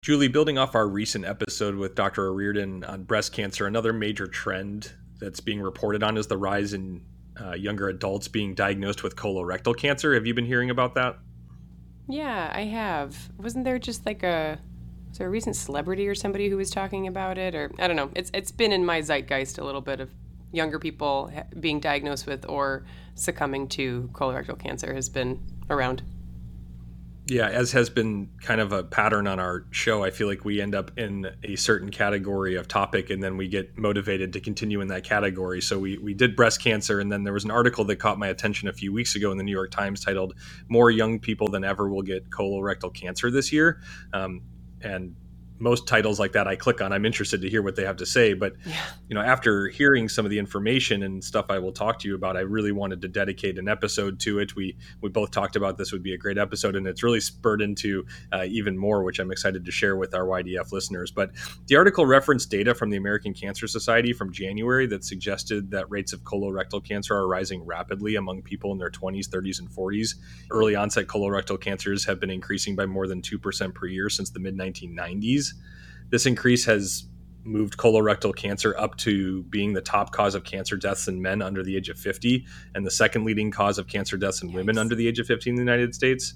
Julie, building off our recent episode with Dr. O'Riordan on breast cancer, another major trend that's being reported on is the rise in younger adults being diagnosed with colorectal cancer. Have you been hearing about that? Yeah, I have. Wasn't there just was there a recent celebrity or somebody who was talking about it? Or I don't know. It's been in my zeitgeist a little bit of younger people being diagnosed with or succumbing to colorectal cancer has been around. Yeah, as has been kind of a pattern on our show, I feel like we end up in a certain category of topic and then we get motivated to continue in that category. So we did breast cancer, and then there was an article that caught my attention a few weeks ago in the New York Times titled "More Young People Than Ever Will Get Colorectal Cancer This Year." And most titles like that I click on. I'm interested to hear what they have to say. But, after hearing some of the information and stuff I will talk to you about, I really wanted to dedicate an episode to it. We both talked about this would be a great episode, and it's really spurred into even more, which I'm excited to share with our YDF listeners. But the article referenced data from the American Cancer Society from January that suggested that rates of colorectal cancer are rising rapidly among people in their 20s, 30s, and 40s. Early onset colorectal cancers have been increasing by more than 2% per year since the mid-1990s. This increase has moved colorectal cancer up to being the top cause of cancer deaths in men under the age of 50 and the second leading cause of cancer deaths in women under the age of 50 in the United States.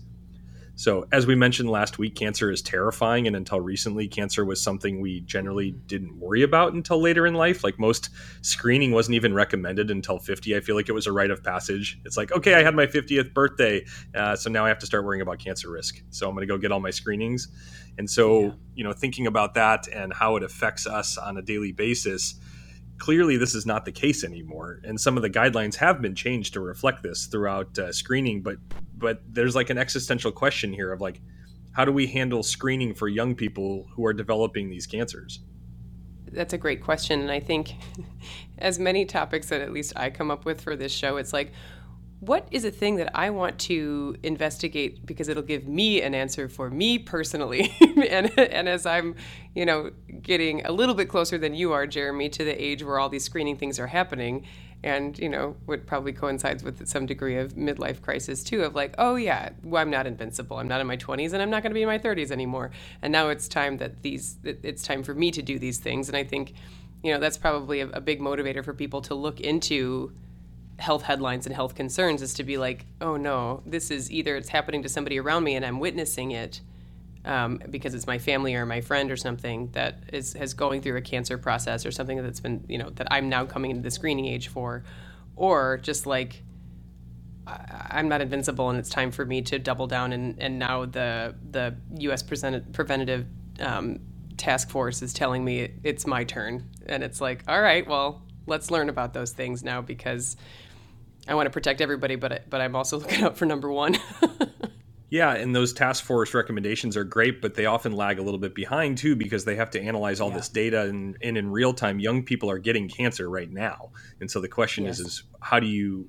So as we mentioned last week, cancer is terrifying. And until recently, cancer was something we generally didn't worry about until later in life. Like most screening wasn't even recommended until 50. I feel like it was a rite of passage. It's like, okay, I had my 50th birthday. So now I have to start worrying about cancer risk. So I'm going to go get all my screenings. And so, thinking about that and how it affects us on a daily basis, clearly this is not the case anymore. And some of the guidelines have been changed to reflect this throughout screening. But there's like an existential question here of like, how do we handle screening for young people who are developing these cancers? That's a great question. And I think as many topics that at least I come up with for this show, it's like, what is a thing that I want to investigate because it'll give me an answer for me personally? and as I'm, getting a little bit closer than you are, Jeremy, to the age where all these screening things are happening, and, what probably coincides with some degree of midlife crisis too, of like, oh yeah, well, I'm not invincible. I'm not in my 20s and I'm not going to be in my 30s anymore. And now it's time it's time for me to do these things. And I think, that's probably a big motivator for people to look into health headlines and health concerns, is to be like, oh no, this is either it's happening to somebody around me and I'm witnessing it because it's my family or my friend or something that has going through a cancer process or something that's been, that I'm now coming into the screening age for, or just like, I'm not invincible and it's time for me to double down. And now the U.S. Preventative Task Force is telling me it's my turn. And it's like, all right, well, let's learn about those things now, because I want to protect everybody, but I'm also looking out for number one. Yeah, and those task force recommendations are great, but they often lag a little bit behind too, because they have to analyze all this data, and in real time, young people are getting cancer right now. And so the question is how do you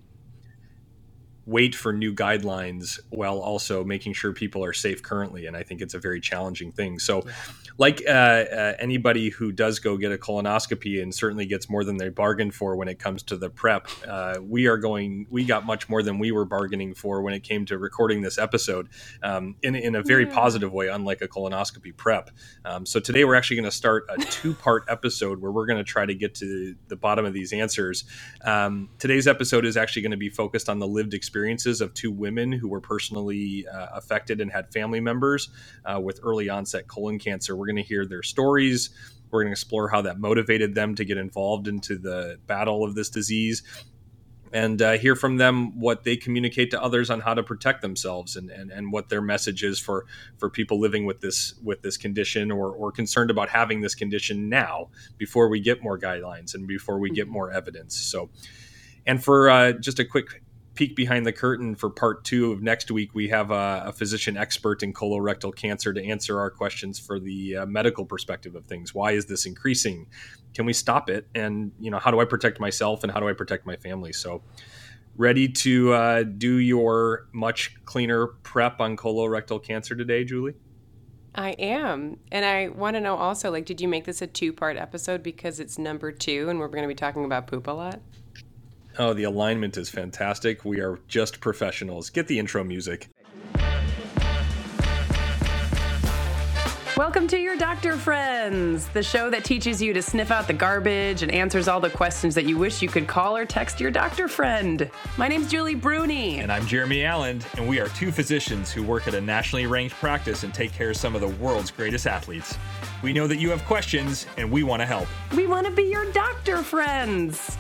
wait for new guidelines while also making sure people are safe currently? And I think it's a very challenging thing. So like anybody who does go get a colonoscopy and certainly gets more than they bargained for when it comes to the prep, we got much more than we were bargaining for when it came to recording this episode in a very positive way, unlike a colonoscopy prep. So today we're actually going to start a 2-part episode where we're going to try to get to the bottom of these answers. Today's episode is actually going to be focused on the lived experiences of 2 women who were personally affected and had family members with early onset colon cancer. We're going to hear their stories. We're going to explore how that motivated them to get involved into the battle of this disease, and hear from them what they communicate to others on how to protect themselves, and what their message is for people living with this condition, or concerned about having this condition now, before we get more guidelines and before we get more evidence. So, and for just a quick peek behind the curtain, for part 2 of next week, we have a physician expert in colorectal cancer to answer our questions for the medical perspective of things. Why is this increasing? Can we stop it? And, how do I protect myself and how do I protect my family? So ready to do your much cleaner prep on colorectal cancer today, Julie? I am. And I want to know also, like, did you make this a 2-part episode because it's number 2 and we're going to be talking about poop a lot? Oh, the alignment is fantastic. We are just professionals. Get the intro music. Welcome to Your Doctor Friends, the show that teaches you to sniff out the garbage and answers all the questions that you wish you could call or text your doctor friend. My name's Julie Bruni. And I'm Jeremy Allen, and we are two physicians who work at a nationally ranked practice and take care of some of the world's greatest athletes. We know that you have questions, and we want to help. We want to be your doctor friends.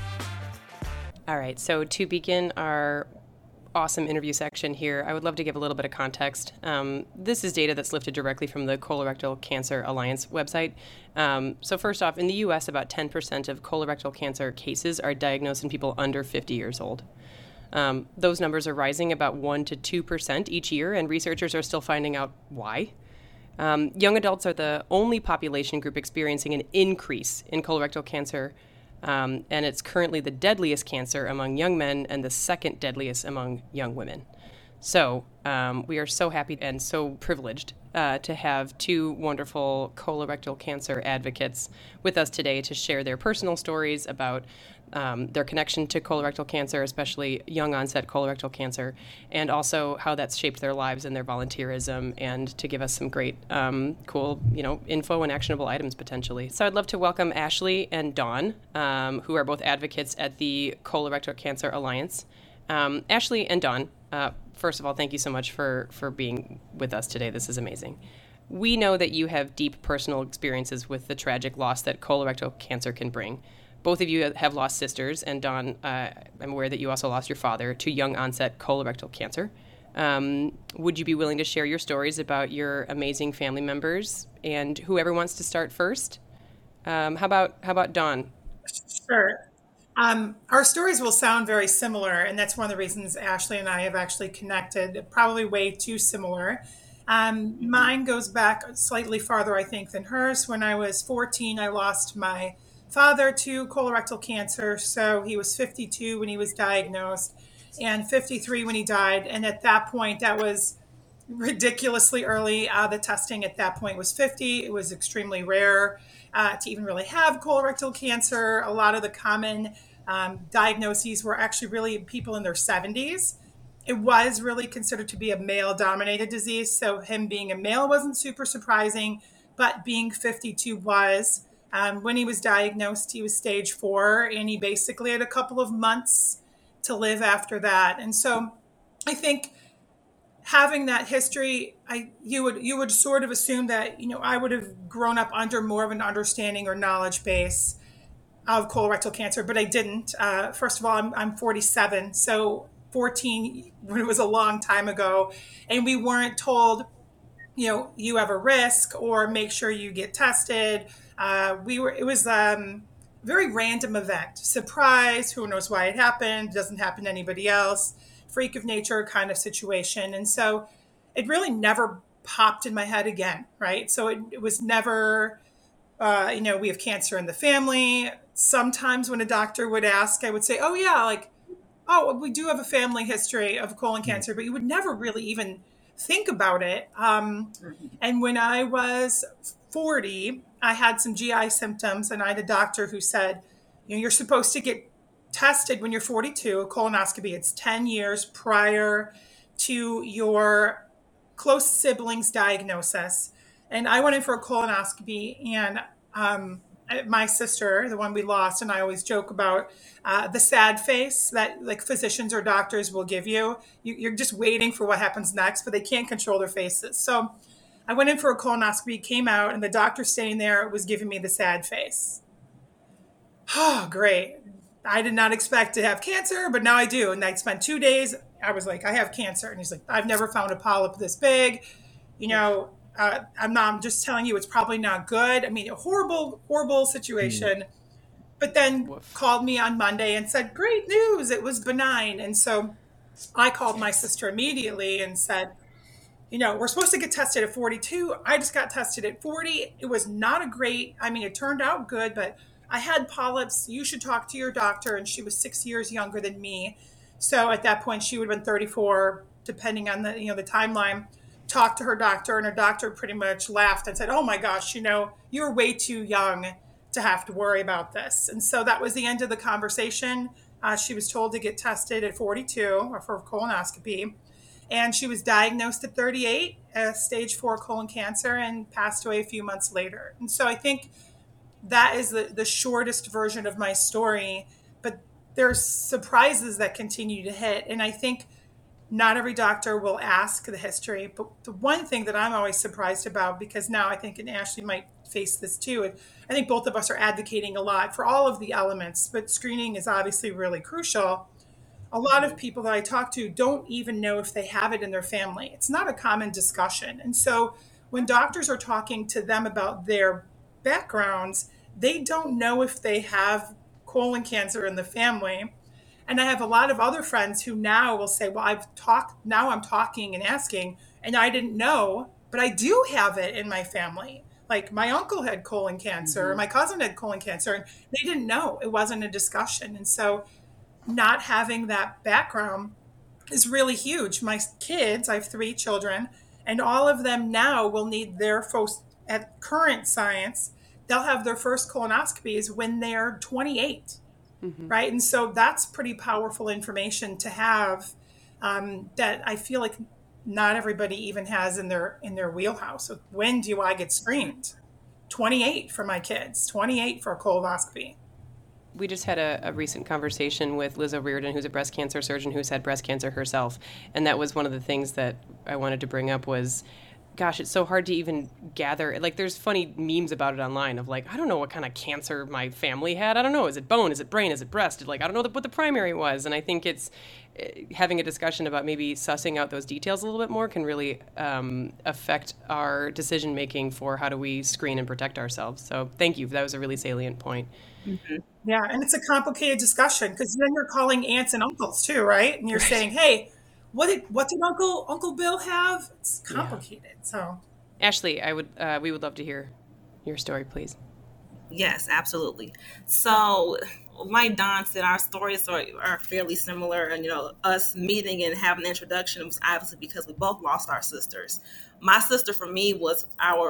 All right, so to begin our awesome interview section here, I would love to give a little bit of context. This is data that's lifted directly from the Colorectal Cancer Alliance website. So first off, in the U.S., about 10% of colorectal cancer cases are diagnosed in people under 50 years old. Those numbers are rising about 1 to 2% each year, and researchers are still finding out why. Young adults are the only population group experiencing an increase in colorectal cancer, and it's currently the deadliest cancer among young men and the second deadliest among young women. So we are so happy and so privileged to have two wonderful colorectal cancer advocates with us today to share their personal stories about their connection to colorectal cancer, especially young onset colorectal cancer, and also how that's shaped their lives and their volunteerism, and to give us some great, cool, info and actionable items potentially. So I'd love to welcome Ashley and Dawn, who are both advocates at the Colorectal Cancer Alliance. Ashley and Dawn, first of all, thank you so much for being with us today. This is amazing. We know that you have deep personal experiences with the tragic loss that colorectal cancer can bring. Both of you have lost sisters, and Dawn, I'm aware that you also lost your father to young onset colorectal cancer. Would you be willing to share your stories about your amazing family members? And whoever wants to start first, how about Dawn? Sure. Our stories will sound very similar, and that's one of the reasons Ashley and I have actually connected, probably way too similar. Mine goes back slightly farther, I think, than hers. When I was 14, I lost my father to colorectal cancer. So he was 52 when he was diagnosed and 53 when he died. And at that point, that was ridiculously early. The testing at that point was 50. It was extremely rare to even really have colorectal cancer. A lot of the common diagnoses were actually really people in their 70s. It was really considered to be a male-dominated disease. So him being a male wasn't super surprising, but being 52 was. When he was diagnosed, he was stage 4, and he basically had a couple of months to live after that. And so I think having that history, you would sort of assume that, I would have grown up under more of an understanding or knowledge base of colorectal cancer, but I didn't. First of all, I'm 47, so 14 was a long time ago, and we weren't told, you have a risk or make sure you get tested. It was a very random event, surprise, who knows why it happened, doesn't happen to anybody else, freak of nature kind of situation. And so it really never popped in my head again, right? So it was never, we have cancer in the family. Sometimes when a doctor would ask, I would say, oh yeah, we do have a family history of colon cancer, but you would never really even think about it. And when I was 40, I had some GI symptoms, and I had a doctor who said, you're supposed to get tested when you're 42, a colonoscopy. It's 10 years prior to your close sibling's diagnosis. And I went in for a colonoscopy, and my sister, the one we lost, and I always joke about the sad face that physicians or doctors will give you. You're just waiting for what happens next, but they can't control their faces. So I went in for a colonoscopy, came out, and the doctor standing there was giving me the sad face. Oh, great. I did not expect to have cancer, but now I do. And I spent 2 days. I was like, I have cancer. And he's like, I've never found a polyp this big. I'm just telling you, it's probably not good. I mean, a horrible, horrible situation. But then called me on Monday and said, great news, it was benign. And so I called my sister immediately and said, we're supposed to get tested at 42. I just got tested at 40. It was not it turned out good, but I had polyps. You should talk to your doctor. And she was 6 years younger than me. So at that point, she would have been 34, depending on the timeline. Talked to her doctor, and her doctor pretty much laughed and said, oh my gosh, you're way too young to have to worry about this. And so that was the end of the conversation. She was told to get tested at 42 or for colonoscopy. And she was diagnosed at 38, stage 4 colon cancer, and passed away a few months later. And so I think that is the shortest version of my story. But there's surprises that continue to hit. And I think not every doctor will ask the history. But the one thing that I'm always surprised about, because now I think, and Ashley might face this too, I think both of us are advocating a lot for all of the elements, but screening is obviously really crucial. A lot of people that I talk to don't even know if they have it in their family. It's not a common discussion. And so when doctors are talking to them about their backgrounds, they don't know if they have colon cancer in the family. And I have a lot of other friends who now will say, well, now I'm talking and asking, and I didn't know, but I do have it in my family. Like my uncle had colon cancer, my cousin had colon cancer, and they didn't know. It wasn't a discussion. And so not having that background is really huge. My kids, I have 3 children, and all of them now will need their first, at current science, they'll have their first colonoscopies when they're 28, right? And so that's pretty powerful information to have, that I feel like not everybody even has in their wheelhouse. So when do I get screened? 28 for my kids, 28 for a colonoscopy. We just had a recent conversation with Liz O'Riordan, who's a breast cancer surgeon who's had breast cancer herself. And that was one of the things that I wanted to bring up was, gosh, it's so hard to even gather. Like, there's funny memes about it online of like, I don't know what kind of cancer my family had. I don't know. Is it bone? Is it brain? Is it breast? Like, I don't know what the primary was. And I think it's having a discussion about maybe sussing out those details a little bit more can really affect our decision making for how do we screen and protect ourselves. So thank you. That was a really salient point. Mm-hmm. Yeah, and it's a complicated discussion because then you're calling aunts and uncles too, right? And you're saying, "Hey, what did Uncle Bill have?" It's complicated. Yeah. So, Ashley, we would love to hear your story, please. Yes, absolutely. So, like Don said, our stories are fairly similar, and us meeting and having an introduction was obviously because we both lost our sisters. My sister, for me, was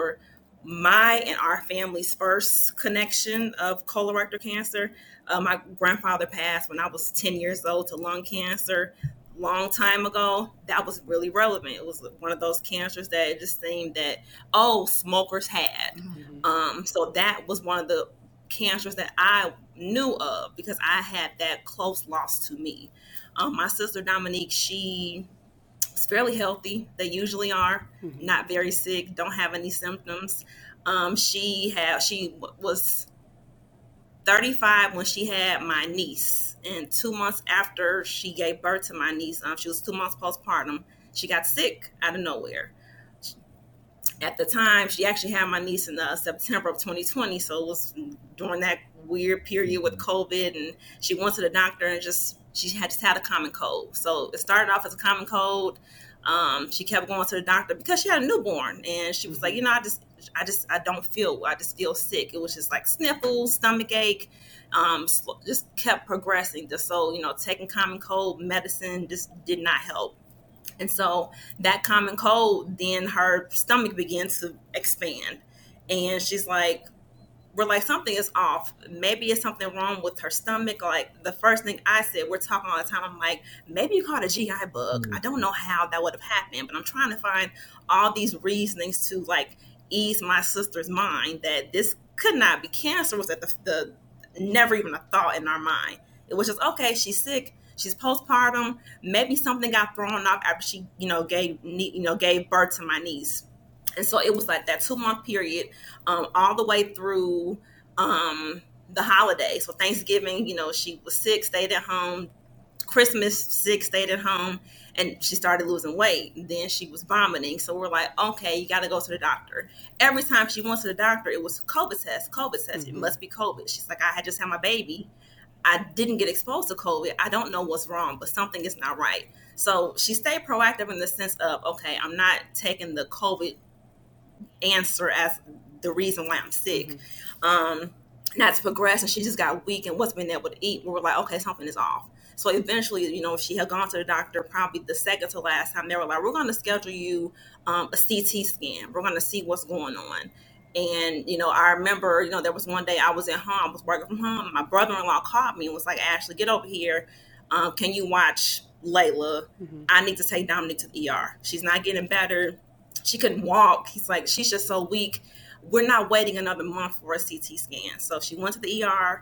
my and our family's first connection of colorectal cancer. My grandfather passed when I was 10 years old to lung cancer. Long time ago. That was really relevant. It was one of those cancers that it just seemed that, smokers had. Mm-hmm. So that was one of the cancers that I knew of because I had that close loss to me. My sister Dominique, she was fairly healthy. They usually are, not very sick, don't have any symptoms. She was 35 when she had my niece, and 2 months after she gave birth to my niece, she was 2 months postpartum, she got sick out of nowhere. At the time, she actually had my niece in September of 2020, so it was during that weird period with COVID, and she went to the doctor and she had just had a common cold. So it started off as a common cold. She kept going to the doctor because she had a newborn, and she was like, I don't feel well. I just feel sick. It was just like sniffles, stomach ache, just kept progressing. So, taking common cold medicine just did not help. And so that common cold, then her stomach began to expand. And she's like, we're like, something is off. Maybe it's something wrong with her stomach. Like the first thing I said, we're talking all the time. I'm like, maybe you caught a GI bug. I don't know how that would have happened, but I'm trying to find all these reasonings to like ease my sister's mind that this could not be cancer. Was at the never even a thought in our mind. It was just, okay, she's sick. She's postpartum. Maybe something got thrown off after she, gave birth to my niece. And so it was like that 2 month period, all the way through the holidays. So Thanksgiving, she was sick, stayed at home. Christmas, sick, stayed at home, and she started losing weight. Then she was vomiting. So we're like, okay, you got to go to the doctor. Every time she went to the doctor, it was COVID test. Mm-hmm. It must be COVID. She's like, I had just had my baby. I didn't get exposed to COVID. I don't know what's wrong, but something is not right. So she stayed proactive in the sense of, okay, I'm not taking the COVID answer as the reason why I'm sick. Mm-hmm. Not to progress, and she just got weak and wasn't being able to eat. We were like, okay, something is off. So eventually, she had gone to the doctor probably the second to last time. They were like, we're going to schedule you a CT scan. We're going to see what's going on. And, I remember, there was one day I was at home, I was working from home. My brother-in-law called me and was like, Ashley, get over here. Can you watch, Layla, I need to take Dominique to the ER. She's not getting better. She couldn't walk. He's like, she's just so weak. We're not waiting another month for a CT scan. So she went to the ER.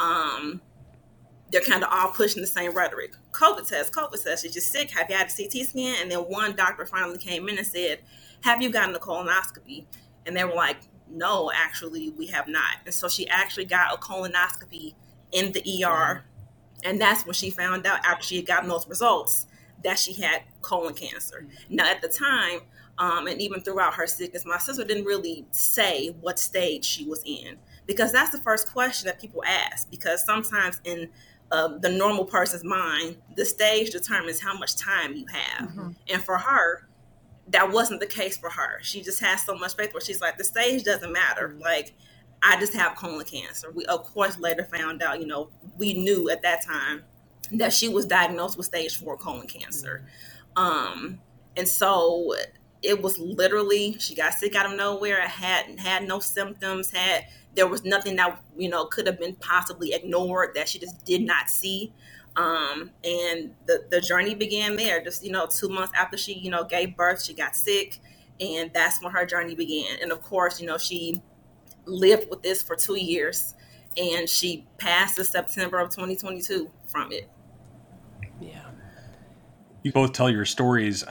They're kind of all pushing the same rhetoric. COVID test. She's just sick. Have you had a CT scan? And then one doctor finally came in and said, have you gotten a colonoscopy? And they were like, no, actually, we have not. And so she actually got a colonoscopy in the ER. And that's when she found out, after she had gotten those results, that she had colon cancer. Now, at the time, and even throughout her sickness, my sister didn't really say what stage she was in, because that's the first question that people ask. Because sometimes in the normal person's mind, the stage determines how much time you have. And for her, that wasn't the case for her. She just has so much faith where she's like, the stage doesn't matter. Like, I just have colon cancer. We, of course, later found out, we knew at that time that she was diagnosed with stage 4 colon cancer. And so it was literally, she got sick out of nowhere, had no symptoms, there was nothing that, could have been possibly ignored that she just did not see. And the journey began there. Just, 2 months after she, gave birth, she got sick, and that's when her journey began. And of course, she lived with this for 2 years, and she passed in September of 2022 from it. Yeah. You both tell your stories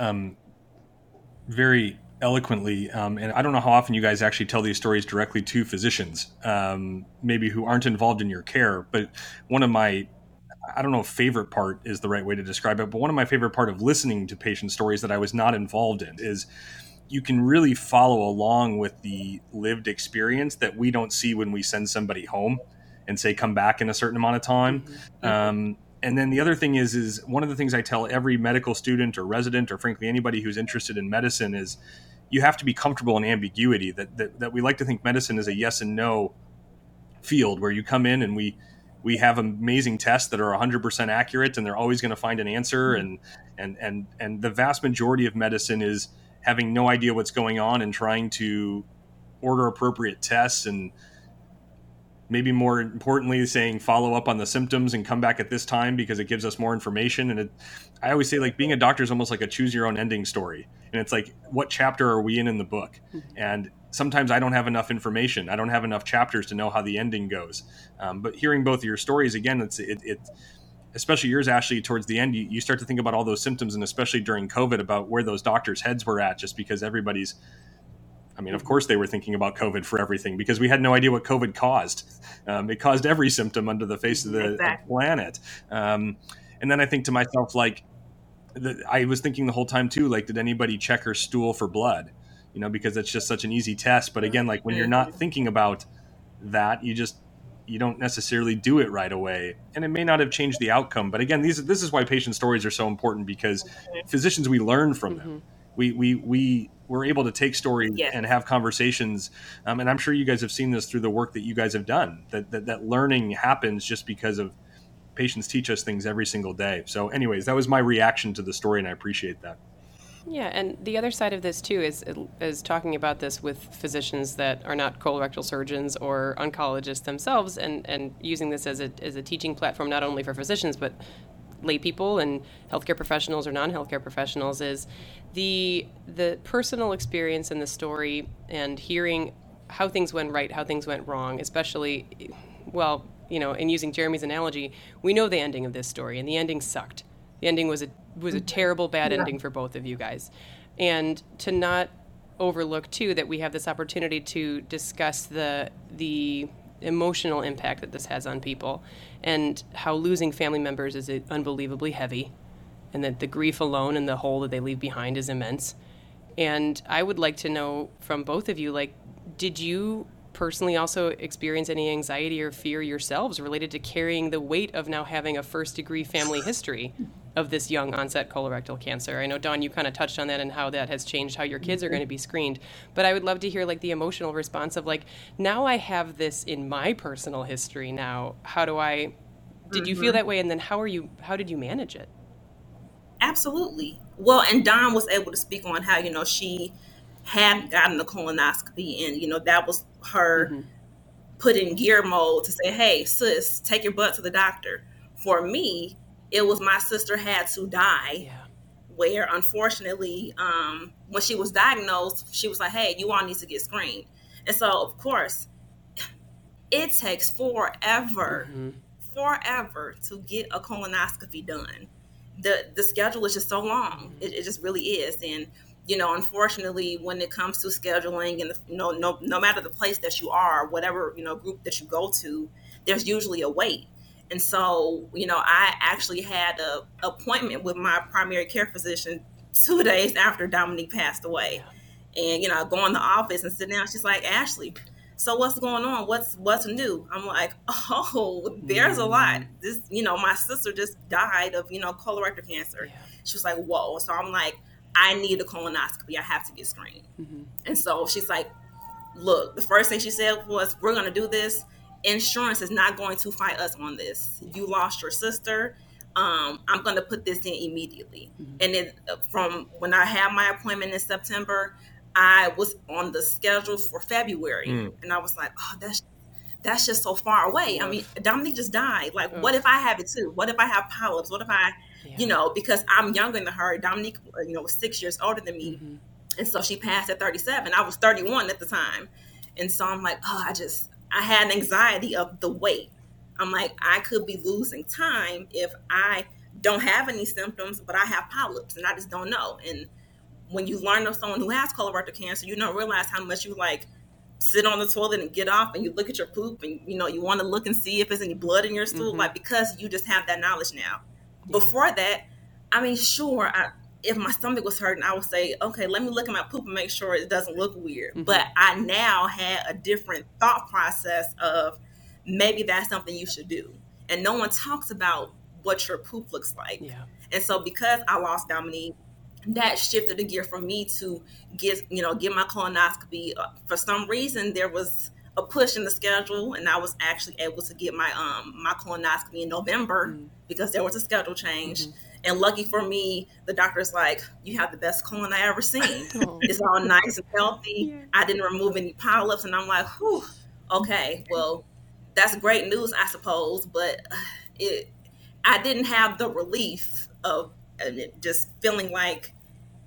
very eloquently, and I don't know how often you guys actually tell these stories directly to physicians, maybe who aren't involved in your care. But one of my, I don't know if favorite part is the right way to describe it, but one of my favorite part of listening to patient stories that I was not involved in is you can really follow along with the lived experience that we don't see when we send somebody home and say, come back in a certain amount of time. And then the other thing is one of the things I tell every medical student or resident, or frankly, anybody who's interested in medicine, is you have to be comfortable in ambiguity, that we like to think medicine is a yes and no field where you come in and we have amazing tests that are 100% accurate and they're always going to find an answer. And the vast majority of medicine is having no idea what's going on and trying to order appropriate tests, and maybe more importantly, saying follow up on the symptoms and come back at this time because it gives us more information. And I always say, like, being a doctor is almost like a choose your own ending story. And it's like, what chapter are we in the book? And sometimes I don't have enough information. I don't have enough chapters to know how the ending goes. But hearing both of your stories, again, it's especially yours, Ashley, towards the end, you start to think about all those symptoms, and especially during COVID, about where those doctors' heads were at, just because everybody's, of course they were thinking about COVID for everything, because we had no idea what COVID caused. It caused every symptom under the face of the planet. And then I think to myself, I was thinking the whole time too, like, did anybody check her stool for blood? Because it's just such an easy test. But again, like, when you're not thinking about that, you don't necessarily do it right away, and it may not have changed the outcome. But again, this is why patient stories are so important, because physicians, we learn from them. We're able to take stories and have conversations. And I'm sure you guys have seen this through the work that you guys have done, that learning happens just because of patients teach us things every single day. So anyways, that was my reaction to the story, and I appreciate that. Yeah, and the other side of this too is talking about this with physicians that are not colorectal surgeons or oncologists themselves, and using this as a teaching platform, not only for physicians but lay people and healthcare professionals or non-healthcare professionals, is the personal experience in the story and hearing how things went right, how things went wrong, especially, well, in using Jeremy's analogy, we know the ending of this story, and the ending sucked. The ending was a terrible, bad ending for both of you guys. And to not overlook, too, that we have this opportunity to discuss the emotional impact that this has on people, and how losing family members is unbelievably heavy, and that the grief alone and the hole that they leave behind is immense. And I would like to know from both of you, like, did you personally also experience any anxiety or fear yourselves related to carrying the weight of now having a first-degree family history of this young onset colorectal cancer? I know, Dawn, you kind of touched on that and how that has changed how your kids are going to be screened. But I would love to hear, like, the emotional response of, like, now I have this in my personal history now. Did you feel that way? And then how did you manage it? Absolutely. Well, and Dawn was able to speak on how, she had gotten the colonoscopy, and, that was her put in gear mode to say, hey, sis, take your butt to the doctor. For me, It was my sister had to die. Yeah. Where unfortunately, when she was diagnosed, she was like, hey, you all need to get screened. And so, of course, it takes forever to get a colonoscopy done. The schedule is just so long. It just really is. And, unfortunately, when it comes to scheduling and, no matter the place that you are, whatever, group that you go to, there's usually a wait. And so, I actually had an appointment with my primary care physician 2 days after Dominique passed away. And, I go in the office and sit down. She's like, Ashley, so what's going on? What's new? I'm like, oh, there's a lot. This, my sister just died of, colorectal cancer. Yeah. She was like, whoa. So I'm like, I need a colonoscopy. I have to get screened. And so she's like, look, the first thing she said was, we're going to do this. Insurance is not going to fight us on this. You lost your sister. I'm going to put this in immediately. And from when I had my appointment in September, I was on the schedule for February. And I was like, oh, that's just so far away. I mean, Dominique just died. Like, what if I have it too? What if I have polyps? What if I, because I'm younger than her. Dominique, was 6 years older than me. And so she passed at 37. I was 31 at the time. And so I'm like, I had an anxiety of the wait. I'm like, I could be losing time if I don't have any symptoms, but I have polyps and I just don't know. And when you learn of someone who has colorectal cancer, you don't realize how much you sit on the toilet and get off and you look at your poop and, you want to look and see if there's any blood in your stool, because you just have that knowledge now. Yeah. Before that, I mean, sure, if my stomach was hurting, I would say, okay, let me look at my poop and make sure it doesn't look weird. But I now had a different thought process of maybe that's something you should do. And no one talks about what your poop looks like. Yeah. And so because I lost Dominique, that shifted the gear for me to get my colonoscopy. For some reason, there was a push in the schedule, and I was actually able to get my colonoscopy in November because there was a schedule change. And lucky for me, the doctor's like, you have the best colon I ever seen. It's all nice and healthy. Yeah. I didn't remove any polyps. And I'm like, whew, okay, well, that's great news, I suppose. But I didn't have the relief of just feeling like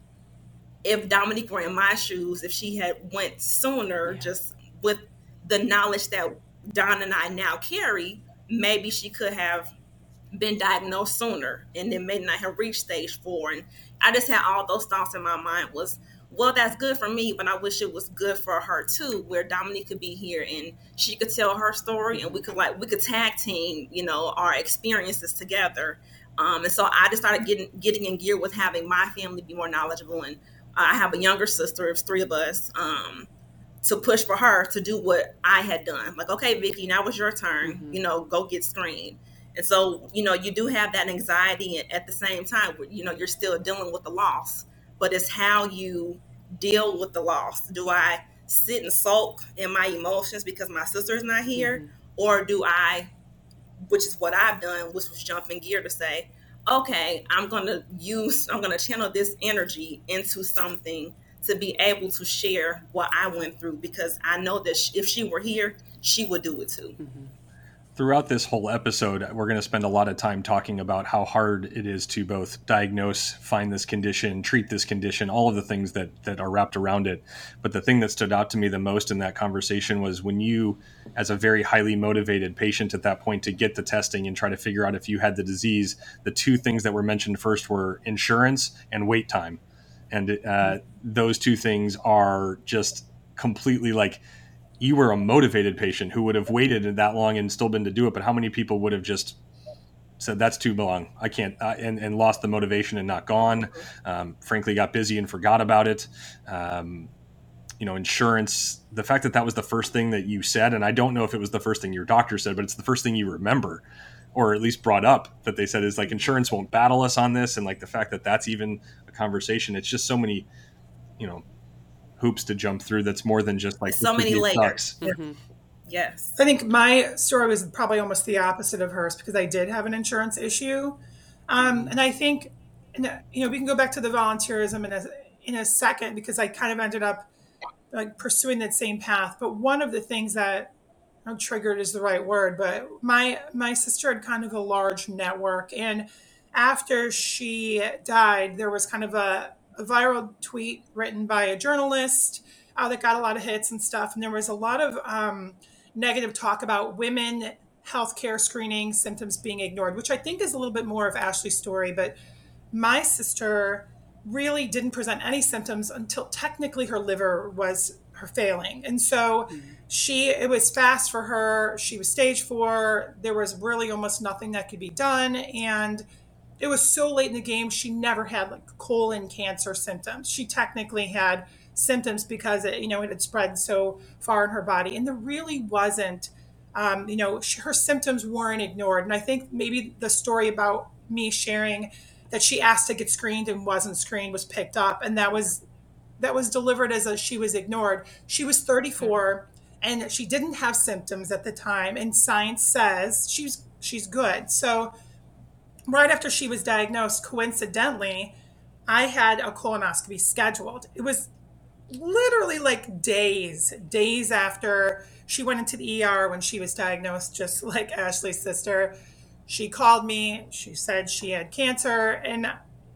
if Dominique were in my shoes, if she had went sooner, just with the knowledge that Don and I now carry, maybe she could have been diagnosed sooner and then may not have reached stage 4. And I just had all those thoughts in my mind was, well, that's good for me, but I wish it was good for her too, where Dominique could be here and she could tell her story and we could tag team, our experiences together. And so I just started getting in gear with having my family be more knowledgeable. And I have a younger sister, it's 3 of us, to push for her to do what I had done. Like, okay, Vicki, now it's your turn, go get screened. And so, you do have that anxiety at the same time where, you're still dealing with the loss, but it's how you deal with the loss. Do I sit and sulk in my emotions because my sister is not here? Or do I, which is what I've done, which was jump in gear to say, okay, I'm going to channel this energy into something to be able to share what I went through, because I know that if she were here, she would do it too. Throughout this whole episode, we're going to spend a lot of time talking about how hard it is to both diagnose, find this condition, treat this condition, all of the things that are wrapped around it. But the thing that stood out to me the most in that conversation was when you, as a very highly motivated patient at that point to get the testing and try to figure out if you had the disease, the 2 things that were mentioned first were insurance and wait time. And those 2 things are just completely you were a motivated patient who would have waited that long and still been to do it. But how many people would have just said, that's too long, I can't, and lost the motivation and not gone, frankly, got busy and forgot about it. Insurance, the fact that was the first thing that you said, and I don't know if it was the first thing your doctor said, but it's the first thing you remember, or at least brought up, that they said is insurance won't battle us on this. And the fact that that's even a conversation, it's just so many, hoops to jump through. That's more than just so many layers. Yes. I think my story was probably almost the opposite of hers because I did have an insurance issue. And I think, we can go back to the volunteerism in a second, because I kind of ended up pursuing that same path. But one of the things that, triggered is the right word, but my sister had kind of a large network, and after she died, there was kind of a viral tweet written by a journalist that got a lot of hits and stuff. And there was a lot of negative talk about women healthcare screening symptoms being ignored, which I think is a little bit more of Ashley's story. But my sister really didn't present any symptoms until technically her liver was her failing. And so it was fast for her. She was stage 4. There was really almost nothing that could be done. And it was so late in the game, she never had like colon cancer symptoms. She technically had symptoms because it had spread so far in her body. And there really wasn't, her symptoms weren't ignored. And I think maybe the story about me sharing that she asked to get screened and wasn't screened was picked up. And that was delivered as she was ignored. She was 34 and she didn't have symptoms at the time. And science says she's good. So right after she was diagnosed, coincidentally, I had a colonoscopy scheduled. It was literally like days after she went into the ER when she was diagnosed, just like Ashley's sister. She called me. She said she had cancer, and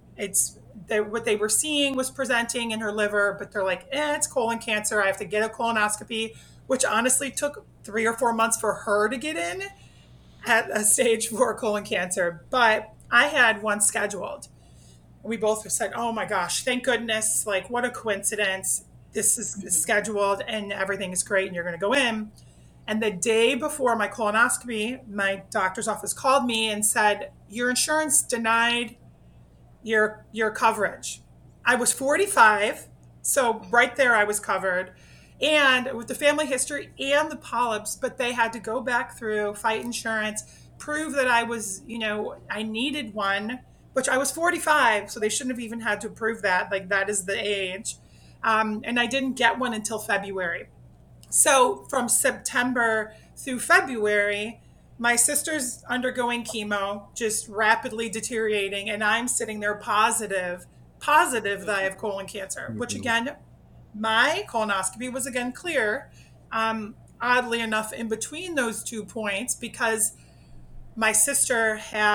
what they were seeing was presenting in her liver, but they're like, it's colon cancer. I have to get a colonoscopy, which honestly took 3 or 4 months for her to get in at a stage 4 colon cancer. But I had one scheduled. We both said, oh my gosh, thank goodness. Like, what a coincidence. This is scheduled and everything is great and you're going to go in. And the day before my colonoscopy, my doctor's office called me and said, your insurance denied your coverage. I was 45. So right there I was covered. And with the family history and the polyps, but they had to go back through, fight insurance, prove that I was, I needed one, which I was 45. So they shouldn't have even had to prove that. Like, that is the age. And I didn't get one until February. So from September through February, my sister's undergoing chemo, just rapidly deteriorating. And I'm sitting there positive that I have colon cancer, which again, my colonoscopy was again clear. Oddly enough, in between those 2 points, because my sister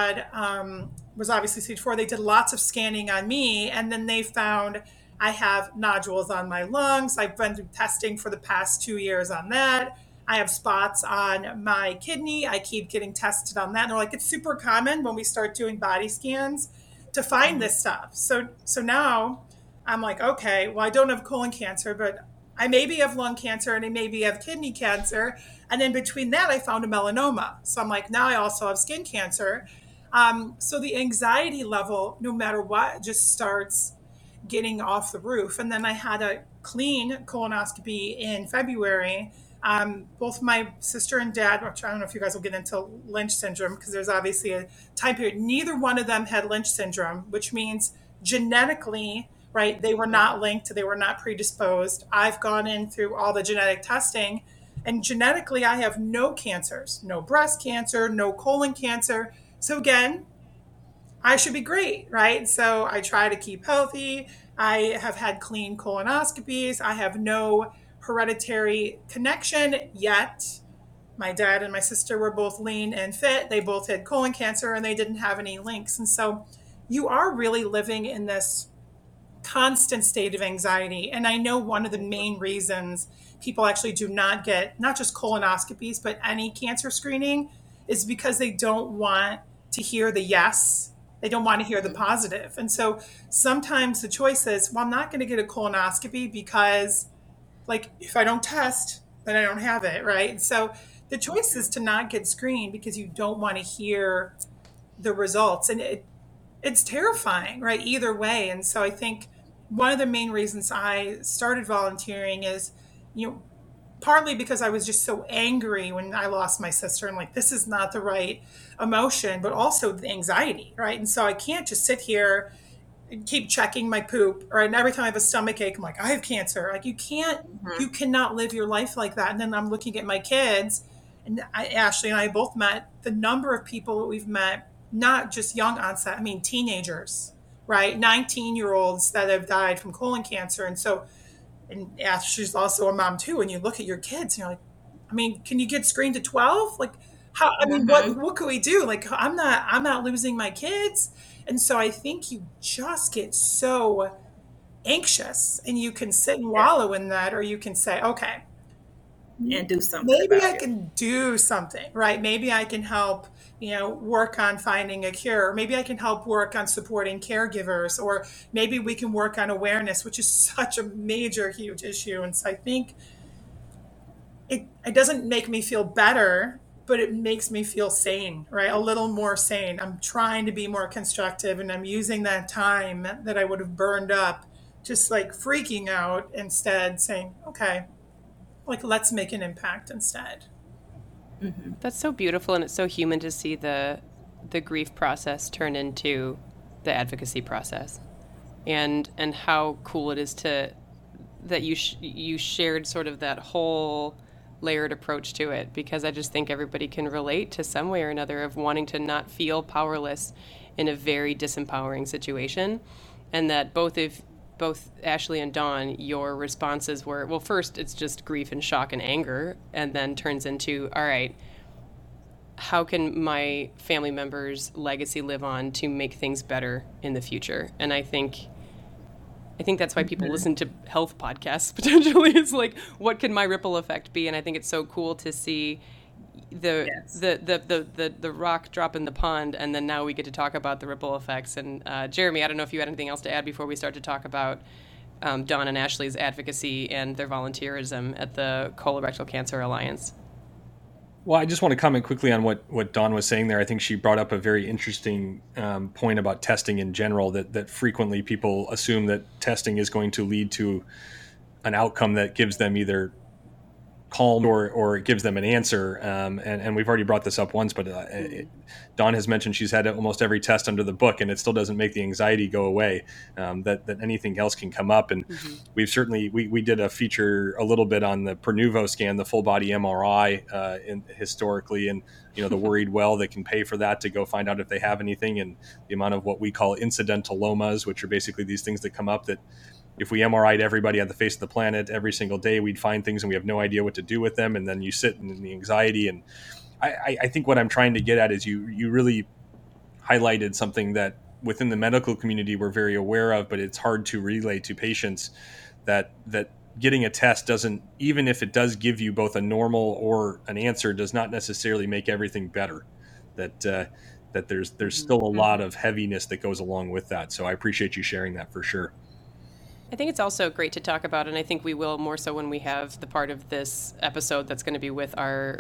was obviously stage 4. They did lots of scanning on me, and then they found I have nodules on my lungs. I've been through testing for the past 2 years on that. I have spots on my kidney. I keep getting tested on that. And they're like, it's super common when we start doing body scans to find this stuff. So now I'm like, okay, well, I don't have colon cancer, but I maybe have lung cancer and I maybe have kidney cancer. And then between that, I found a melanoma. So I'm like, now I also have skin cancer. So the anxiety level, no matter what, just starts getting off the roof. And then I had a clean colonoscopy in February. Both my sister and dad, which I don't know if you guys will get into Lynch syndrome, because there's obviously a time period. Neither one of them had Lynch syndrome, which means genetically, right, they were not linked, they were not predisposed. I've gone in through all the genetic testing, and genetically I have no cancers, no breast cancer, no colon cancer. So again, I should be great, right? So I try to keep healthy. I have had clean colonoscopies. I have no hereditary connection yet. My dad and my sister were both lean and fit. They both had colon cancer and they didn't have any links. And so you are really living in this constant state of anxiety. And I know one of the main reasons people actually do not get not just colonoscopies, but any cancer screening is because they don't want to hear the yes. They don't want to hear the positive. And so sometimes the choice is, well, I'm not going to get a colonoscopy because, like, if I don't test, then I don't have it, right? And so the choice is to not get screened because you don't want to hear the results. And it's terrifying, right? Either way. And so I think one of the main reasons I started volunteering is, partly because I was just so angry when I lost my sister and like, this is not the right emotion, but also the anxiety, right? And so I can't just sit here and keep checking my poop, right? And every time I have a stomach ache, I'm like, I have cancer. Like, you cannot live your life like that. And then I'm looking at my kids, and Ashley and I both met the number of people that we've met, not just young onset, I mean, teenagers, right? 19-year-olds that have died from colon cancer. And so, and Ashley's also a mom too. And you look at your kids and you're like, I mean, can you get screened at 12? Like, how, I mean, Mm-hmm. what could we do? Like, I'm not losing my kids. And so I think you just get so anxious, and you can sit and Yeah. wallow in that, or you can say, okay, And do something maybe about I it. can do something, right? Maybe I can help, work on finding a cure. Maybe I can help work on supporting caregivers, or maybe we can work on awareness, which is such a major, huge issue. And so I think it doesn't make me feel better, but it makes me feel sane, right? A little more sane. I'm trying to be more constructive, and I'm using that time that I would have burned up just like freaking out, instead saying, okay, like let's make an impact instead. That's so beautiful, and it's so human to see the grief process turn into the advocacy process, and how cool it is to that you shared sort of that whole layered approach to it, because I just think everybody can relate to some way or another of wanting to not feel powerless in a very disempowering situation, and that both Ashley and Dawn, your responses were, well, first it's just grief and shock and anger, and then turns into, all right, how can my family members' legacy live on to make things better in the future? And I think that's why people listen to health podcasts potentially. Is like, what can my ripple effect be? And I think it's so cool to see the Yes. the rock drop in the pond, and then now we get to talk about the ripple effects. And Jeremy, I don't know if you had anything else to add before we start to talk about Dawn and Ashley's advocacy and their volunteerism at the Colorectal Cancer Alliance. Well, I just want to comment quickly on what Dawn was saying there. I think she brought up a very interesting point about testing in general, that frequently people assume that testing is going to lead to an outcome that gives them either calm or it gives them an answer. And we've already brought this up once, but Dawn has mentioned she's had almost every test under the book, and it still doesn't make the anxiety go away, that anything else can come up. And we've certainly, we did a feature a little bit on the Pernuvo scan, the full body MRI historically, and the worried well that can pay for that to go find out if they have anything, and the amount of what we call incidentalomas, which are basically these things that come up that if we MRI'd everybody on the face of the planet every single day, we'd find things and we have no idea what to do with them. And then you sit in the anxiety. And I think what I'm trying to get at is you really highlighted something that within the medical community we're very aware of, but it's hard to relay to patients, that getting a test doesn't, even if it does give you both a normal or an answer, does not necessarily make everything better. That there's still a lot of heaviness that goes along with that. So I appreciate you sharing that for sure. I think it's also great to talk about, and I think we will more so when we have the part of this episode that's going to be with our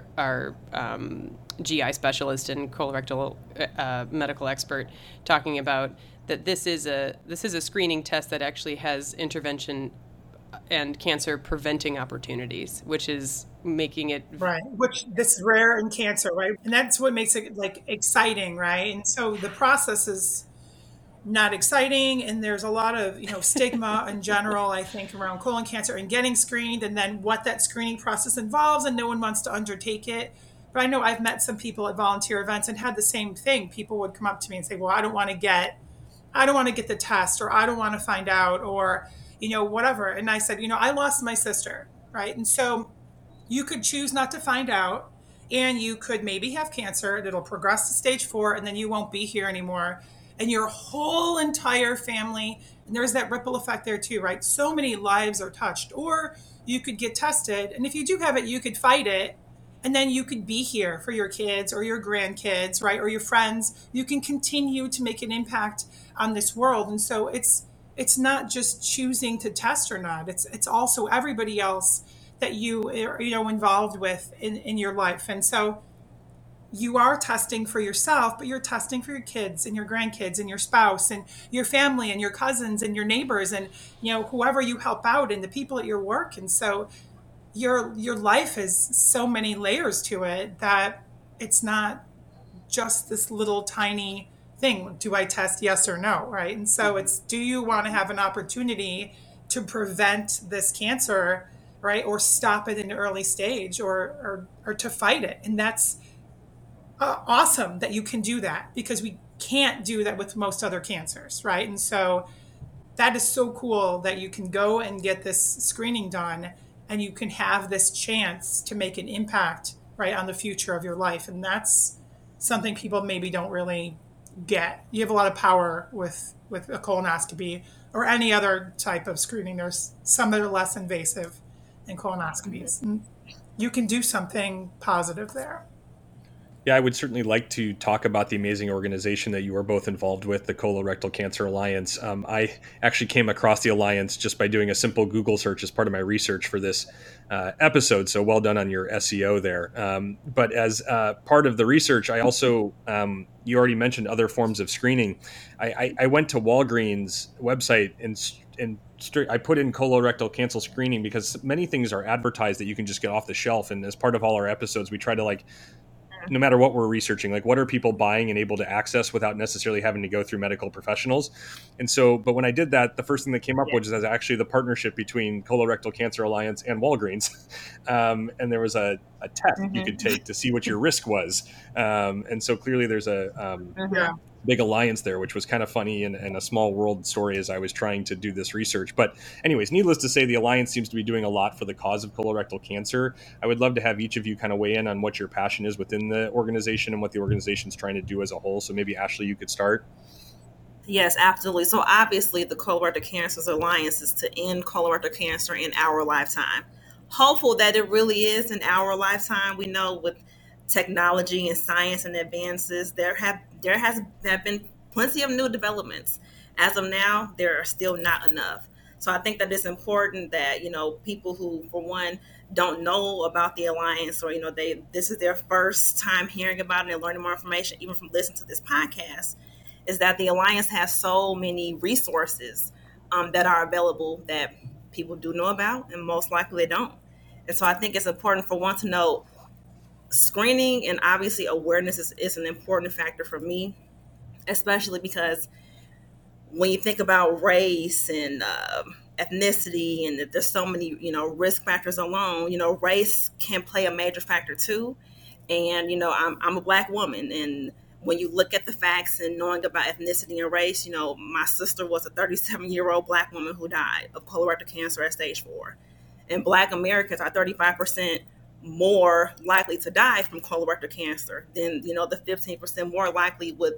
GI specialist and colorectal medical expert, talking about that this is a screening test that actually has intervention and cancer preventing opportunities, which is making it Right. Which this is rare in cancer, right? And that's what makes it like exciting, right? And so the process is not exciting, and there's a lot of stigma in general, I think, around colon cancer and getting screened, and then what that screening process involves, and no one wants to undertake it. But I know I've met some people at volunteer events and had the same thing. People would come up to me and say, well, I don't want to get the test, or I don't want to find out, or whatever. And I said, I lost my sister, right? And so you could choose not to find out, and you could maybe have cancer that'll progress to stage 4, and then you won't be here anymore, and your whole entire family, and there's that ripple effect there too, right? So many lives are touched. Or you could get tested, and if you do have it, you could fight it, and then you could be here for your kids or your grandkids, right? Or your friends. You can continue to make an impact on this world. And so it's not just choosing to test or not. It's also everybody else that you are involved with in your life. And so you are testing for yourself, but you're testing for your kids and your grandkids and your spouse and your family and your cousins and your neighbors and whoever you help out and the people at your work. And so your life has so many layers to it that it's not just this little tiny thing. Do I test, yes or no, right? And so it's, do you want to have an opportunity to prevent this cancer, right, or stop it in the early stage, or to fight it? And that's awesome that you can do that, because we can't do that with most other cancers, right? And so that is so cool that you can go and get this screening done, and you can have this chance to make an impact right, on the future of your life. And that's something people maybe don't really get. You have a lot of power with a colonoscopy or any other type of screening. There's some that are less invasive than colonoscopies. And you can do something positive there. Yeah, I would certainly like to talk about the amazing organization that you are both involved with, the Colorectal Cancer Alliance. I actually came across the Alliance just by doing a simple Google search as part of my research for this episode, so well done on your SEO there. But as part of the research, I also, you already mentioned other forms of screening. I went to Walgreens website and I put in colorectal cancer screening because many things are advertised that you can just get off the shelf. And as part of all our episodes, we try to no matter what we're researching, what are people buying and able to access without necessarily having to go through medical professionals. And so, but when I did that, the first thing that came up was actually the partnership between Colorectal Cancer Alliance and Walgreens. And there was a test you could take to see what your risk was. And so clearly there's a big alliance there, which was kind of funny and a small world story as I was trying to do this research. But anyways, needless to say, the alliance seems to be doing a lot for the cause of colorectal cancer. I would love to have each of you kind of weigh in on what your passion is within the organization and what the organization's trying to do as a whole. So maybe Ashley, you could start. Yes, absolutely. So obviously the Colorectal Cancer Alliance is to end colorectal cancer in our lifetime. Hopeful that it really is in our lifetime. We know with technology and science and advances, there have been plenty of new developments. As of now, there are still not enough. So I think that it's important that, people who, for one, don't know about the Alliance, or, this is their first time hearing about it and learning more information, even from listening to this podcast, is that the Alliance has so many resources that are available that people do know about, and most likely they don't. And so I think it's important for one to know screening, and obviously awareness is an important factor for me, especially because when you think about race and ethnicity, and that there's so many, risk factors alone, race can play a major factor too. And, I'm a Black woman, and when you look at the facts and knowing about ethnicity and race, my sister was a 37-year-old Black woman who died of colorectal cancer at stage 4. And Black Americans are 35% more likely to die from colorectal cancer than, the 15% more likely with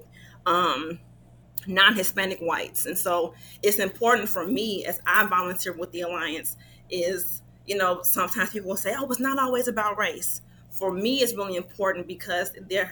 non-Hispanic whites. And so it's important for me, as I volunteer with the Alliance, is, sometimes people will say, oh, it's not always about race. For me, it's really important because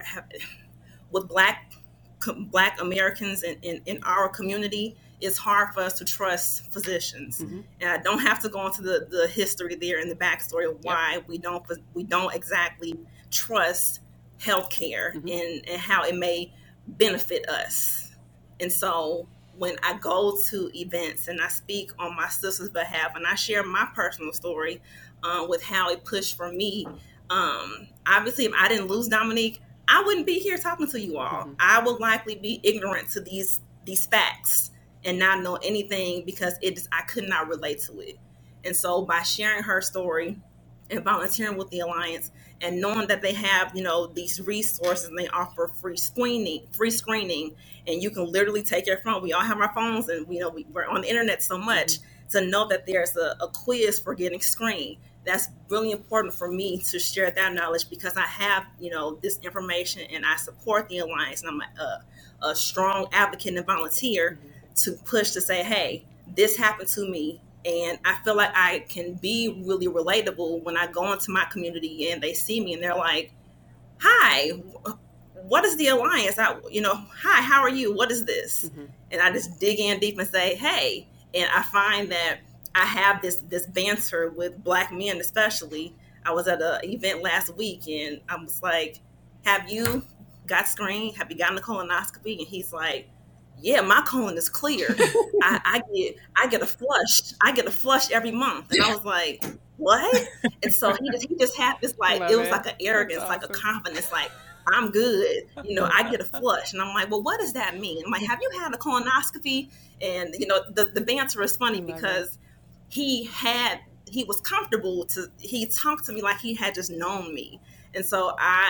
with Black Americans in our community, it's hard for us to trust physicians. Mm-hmm. And I don't have to go into the history there and the backstory of why we don't exactly trust healthcare and how it may benefit us. And so when I go to events and I speak on my sister's behalf and I share my personal story with how it pushed for me, obviously if I didn't lose Dominique, I wouldn't be here talking to you all. Mm-hmm. I would likely be ignorant to these facts and not know anything because I could not relate to it. And so by sharing her story and volunteering with the Alliance and knowing that they have, these resources and they offer free screening, and you can literally take your phone. We all have our phones, and we're on the internet so much to know that there's a quiz for getting screened. That's really important for me to share that knowledge because I have, this information and I support the Alliance, and I'm a strong advocate and volunteer to push to say, hey, this happened to me. And I feel like I can be really relatable when I go into my community and they see me and they're like, hi, what is the Alliance? Hi, how are you? What is this? Mm-hmm. And I just dig in deep and say, hey, and I find that I have this banter with Black men, especially. I was at an event last week and I was like, have you got screened? Have you gotten a colonoscopy? And he's like, yeah, my colon is clear. I get a flush. I get a flush every month. And I was like, what? And so he just had this it was like an arrogance, like a confidence, like I'm good. I get a flush. And I'm like, well, what does that mean? I'm like, have you had a colonoscopy? And the banter is funny because he was comfortable he talked to me like he had just known me. And so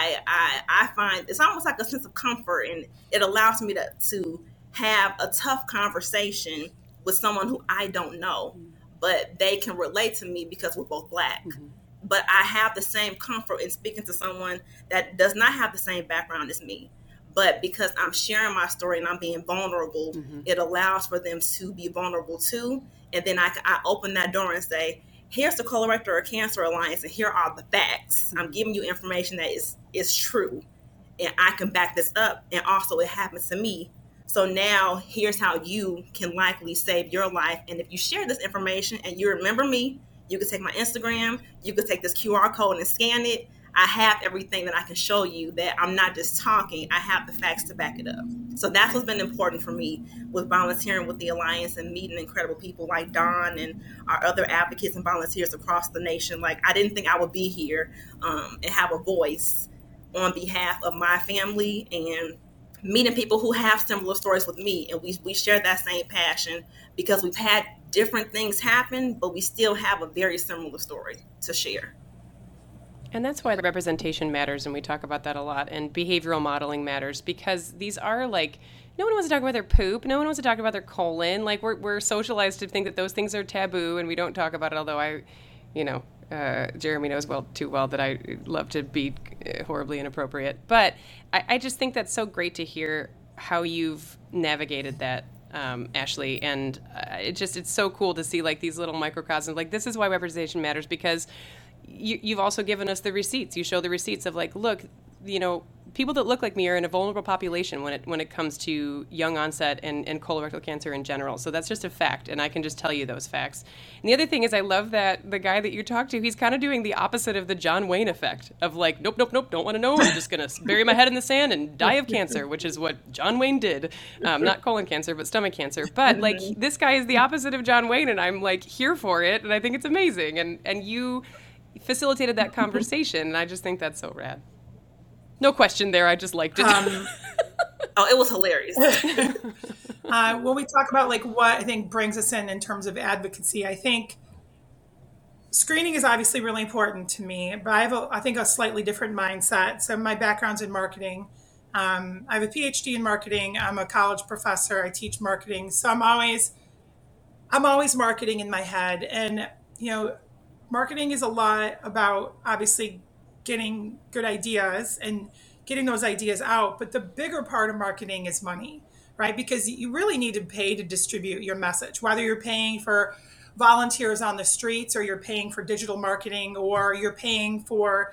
I find it's almost like a sense of comfort, and it allows me to have a tough conversation with someone who I don't know, but they can relate to me because we're both Black. Mm-hmm. but I have the same comfort in speaking to someone that does not have the same background as me. But because I'm sharing my story and I'm being vulnerable, it allows for them to be vulnerable too. And then I open that door and say, here's the Colorectal Cancer Alliance, and here are the facts. I'm giving you information that is true, and I can back this up. And also, it happens to me. So now here's how you can likely save your life. And if you share this information and you remember me, you can take my Instagram, you can take this QR code and scan it. I have everything that I can show you, that I'm not just talking. I have the facts to back it up. So that's what's been important for me with volunteering with the Alliance and meeting incredible people like Don and our other advocates and volunteers across the nation. Like, I didn't think I would be here and have a voice on behalf of my family, and meeting people who have similar stories with me. And we share that same passion because we've had different things happen, but we still have a very similar story to share. And that's why representation matters, and we talk about that a lot, and behavioral modeling matters, because these are like, no one wants to talk about their poop, no one wants to talk about their colon. Like, we're socialized to think that those things are taboo, and we don't talk about it, although Jeremy knows too well that I love to be horribly inappropriate. But I just think that's so great to hear how you've navigated that, Ashley. And it's so cool to see like these little microcosms. Like, this is why representation matters, because you've also given us the receipts. You show the receipts of like, look, people that look like me are in a vulnerable population when it comes to young onset and colorectal cancer in general. So that's just a fact, and I can just tell you those facts. And the other thing is, I love that the guy that you talked to, he's kind of doing the opposite of the John Wayne effect of like, nope, don't want to know. I'm just going to bury my head in the sand and die of cancer, which is what John Wayne did. Not colon cancer, but stomach cancer. But like, this guy is the opposite of John Wayne, and I'm like here for it, and I think it's amazing. And you facilitated that conversation, and I just think that's so rad. No question there. I just liked it. It was hilarious. When we talk about like what I think brings us in terms of advocacy, I think screening is obviously really important to me, but I have I think a slightly different mindset. So my background's in marketing. I have a PhD in marketing. I'm a college professor. I teach marketing. So I'm always marketing in my head. And, marketing is a lot about obviously getting good ideas and getting those ideas out. But the bigger part of marketing is money, right? Because you really need to pay to distribute your message, whether you're paying for volunteers on the streets, or you're paying for digital marketing, or you're paying for,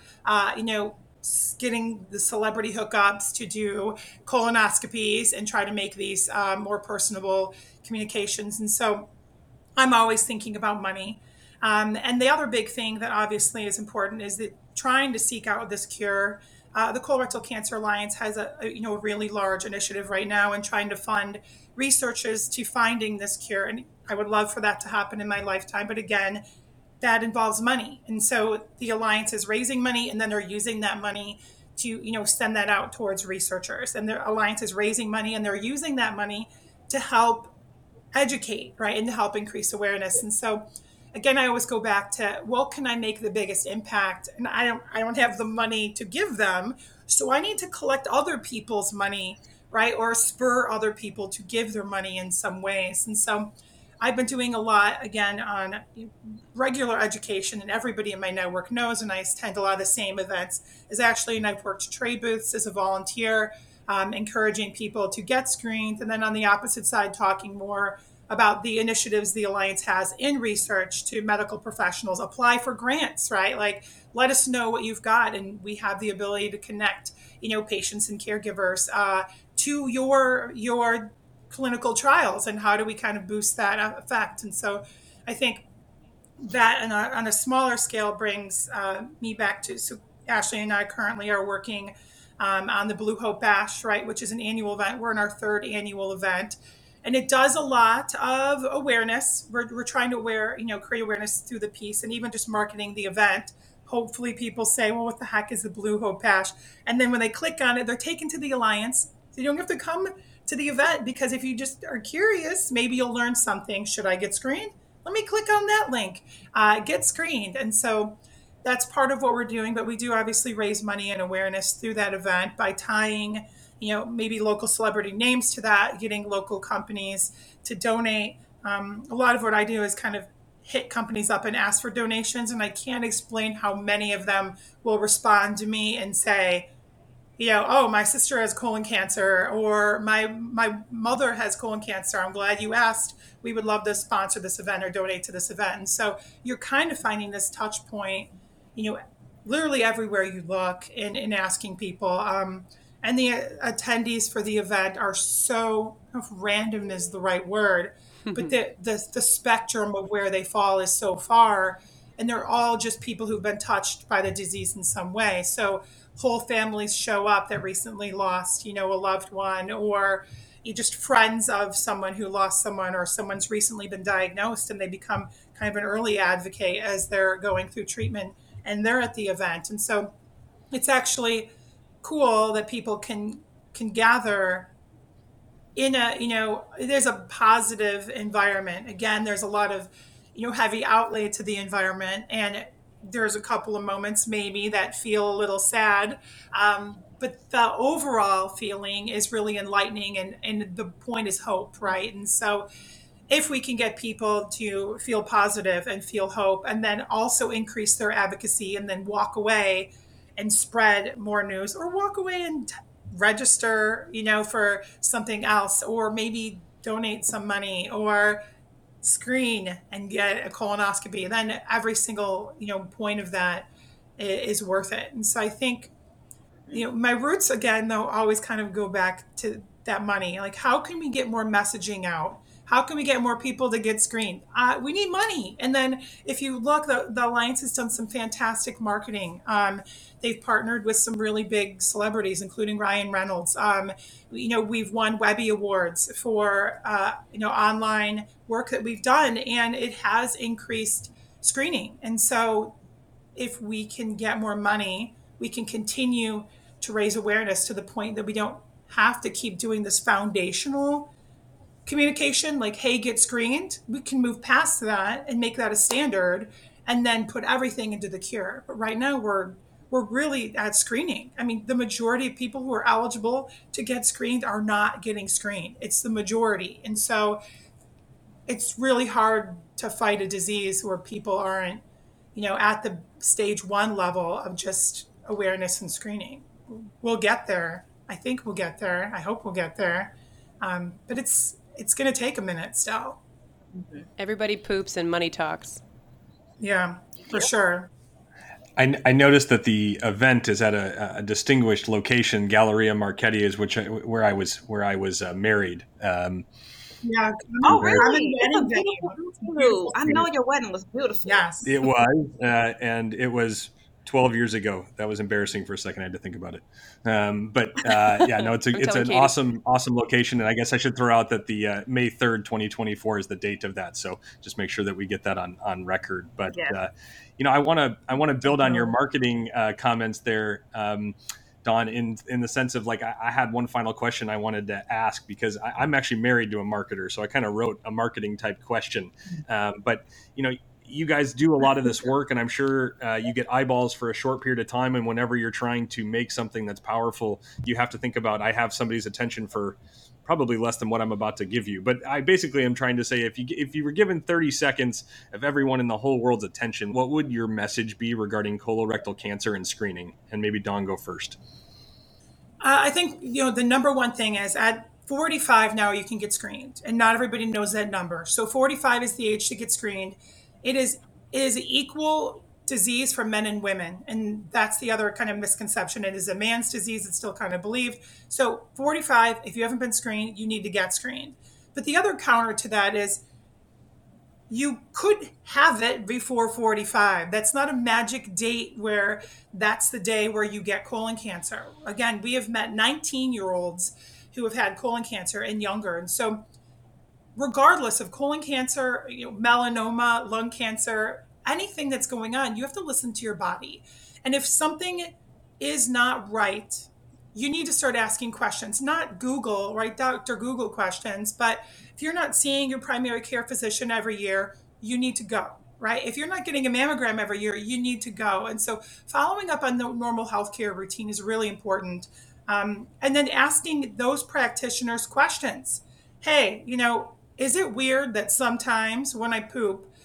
getting the celebrity hookups to do colonoscopies and try to make these more personable communications. And so I'm always thinking about money. And the other big thing that obviously is important is that trying to seek out this cure. The Colorectal Cancer Alliance has a really large initiative right now in trying to fund researchers to finding this cure. And I would love for that to happen in my lifetime. But again, that involves money. And so the Alliance is raising money, and then they're using that money to, send that out towards researchers. And the Alliance is raising money, and they're using that money to help educate, right, and to help increase awareness. And so again, I always go back to, well, can I make the biggest impact? And I don't have the money to give them, so I need to collect other people's money, right? Or spur other people to give their money in some ways. And so I've been doing a lot, again, on regular education, and everybody in my network knows, and I attend a lot of the same events as Ashley, and I've worked trade booths as a volunteer, encouraging people to get screened. And then on the opposite side, talking more about the initiatives the Alliance has in research to medical professionals. Apply for grants, right? Like, let us know what you've got, and we have the ability to connect, patients and caregivers to your clinical trials, and how do we kind of boost that effect. And so I think that on a smaller scale brings me back to, so Ashley and I currently are working on the Blue Hope Bash, right, which is an annual event. We're in our third annual event. And it does a lot of awareness. We're trying to create awareness through the piece, and even just marketing the event. Hopefully people say, well, what the heck is the Blue Hope Bash? And then when they click on it, they're taken to the Alliance. So you don't have to come to the event, because if you just are curious, maybe you'll learn something. Should I get screened? Let me click on that link, get screened. And so that's part of what we're doing. But we do obviously raise money and awareness through that event by tying maybe local celebrity names to that, getting local companies to donate. A lot of what I do is kind of hit companies up and ask for donations, and I can't explain how many of them will respond to me and say, oh, my sister has colon cancer, or my mother has colon cancer. I'm glad you asked. We would love to sponsor this event or donate to this event. And so you're kind of finding this touch point, literally everywhere you look in asking people. And the attendees for the event are so, random is the right word, but the spectrum of where they fall is so far, and they're all just people who've been touched by the disease in some way. So whole families show up that recently lost, a loved one, or just friends of someone who lost someone, or someone's recently been diagnosed, and they become kind of an early advocate as they're going through treatment, and they're at the event. And so it's actually cool that people can gather in there's a positive environment. Again, there's a lot of, heavy outlay to the environment, and there's a couple of moments maybe that feel a little sad. But the overall feeling is really enlightening, and the point is hope, right? And so if we can get people to feel positive and feel hope, and then also increase their advocacy, and then walk away and spread more news, or walk away and register, for something else, or maybe donate some money, or screen and get a colonoscopy, then every single, point of that is worth it. And so I think, my roots, again, though, always kind of go back to that money. Like, how can we get more messaging out? How can we get more people to get screened? We need money. And then if you look, the Alliance has done some fantastic marketing. They've partnered with some really big celebrities, including Ryan Reynolds. We've won Webby Awards for, online work that we've done, and it has increased screening. And so if we can get more money, we can continue to raise awareness to the point that we don't have to keep doing this foundational communication, like, hey, get screened. We can move past that and make that a standard, and then put everything into the cure. But right now we're really at screening. I mean, the majority of people who are eligible to get screened are not getting screened. It's the majority. And so it's really hard to fight a disease where people aren't, at the stage 1 level of just awareness and screening. We'll get there. I think we'll get there. I hope we'll get there. But it's going to take a minute still. Everybody poops and money talks. Yeah, for sure. I noticed that the event is at a distinguished location, Galleria Marchetti, is where I was married. Yeah. Oh, really? I know your wedding was beautiful. Yes, it was, and it was 12 years ago. That was embarrassing for a second. I had to think about it. It's an awesome location. And I guess I should throw out that the May 3rd, 2024 is the date of that. So just make sure that we get that on record. But, I want to build on your marketing comments there, Dawn, in the sense of, like, I had one final question I wanted to ask, because I'm actually married to a marketer. So I kind of wrote a marketing type question. But you guys do a lot of this work, and I'm sure you get eyeballs for a short period of time. And whenever you're trying to make something that's powerful, you have to think about, I have somebody's attention for probably less than what I'm about to give you. But I basically am trying to say, if you were given 30 seconds of everyone in the whole world's attention, what would your message be regarding colorectal cancer and screening? And maybe Dawn, go first. I think, the number one thing is, at 45 now you can get screened, and not everybody knows that number. So 45 is the age to get screened. It is equal disease for men and women. And that's the other kind of misconception. It is a man's disease. It's still kind of believed. So 45, if you haven't been screened, you need to get screened. But the other counter to that is, you could have it before 45. That's not a magic date where that's the day where you get colon cancer. Again, we have met 19-year-olds who have had colon cancer and younger. And so regardless of colon cancer, melanoma, lung cancer, anything that's going on, you have to listen to your body. And if something is not right, you need to start asking questions, not Google, right? Dr. Google questions. But if you're not seeing your primary care physician every year, you need to go, right? If you're not getting a mammogram every year, you need to go. And so following up on the normal healthcare routine is really important. And then asking those practitioners questions. Hey, is it weird that sometimes when I poop,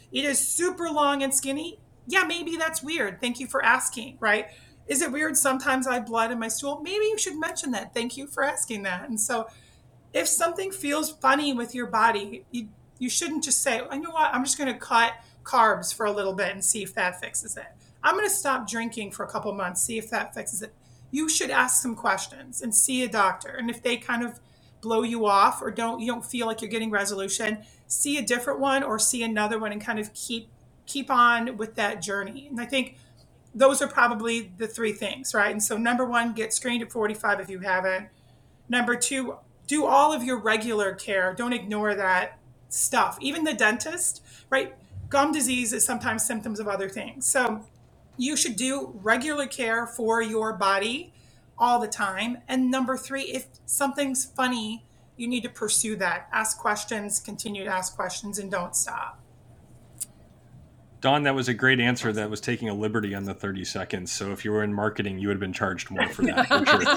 It is super long and skinny. Yeah, maybe that's weird. Thank you for asking, right? Is it weird sometimes I have blood in my stool? Maybe you should mention that. Thank you for asking that. And so if something feels funny with your body, you shouldn't just say, you know what, I'm just going to cut carbs for a little bit and see if that fixes it. I'm going to stop drinking for a couple months, see if that fixes it. You should ask some questions and see a doctor. And if they kind of blow you off or you don't feel like you're getting resolution, see a different one or see another one and kind of keep on with that journey. And I think those are probably the three things, right? And so number one, get screened at 45 if you haven't. Number two, do all of your regular care. Don't ignore that stuff. Even the dentist, right? Gum disease is sometimes symptoms of other things. So you should do regular care for your body all the time. And number three, if something's funny, you need to pursue that. Ask questions, continue to ask questions, and don't stop. Dawn, that was a great answer. That was taking a liberty on the 30 seconds. So if you were in marketing, you would have been charged more for that. For sure.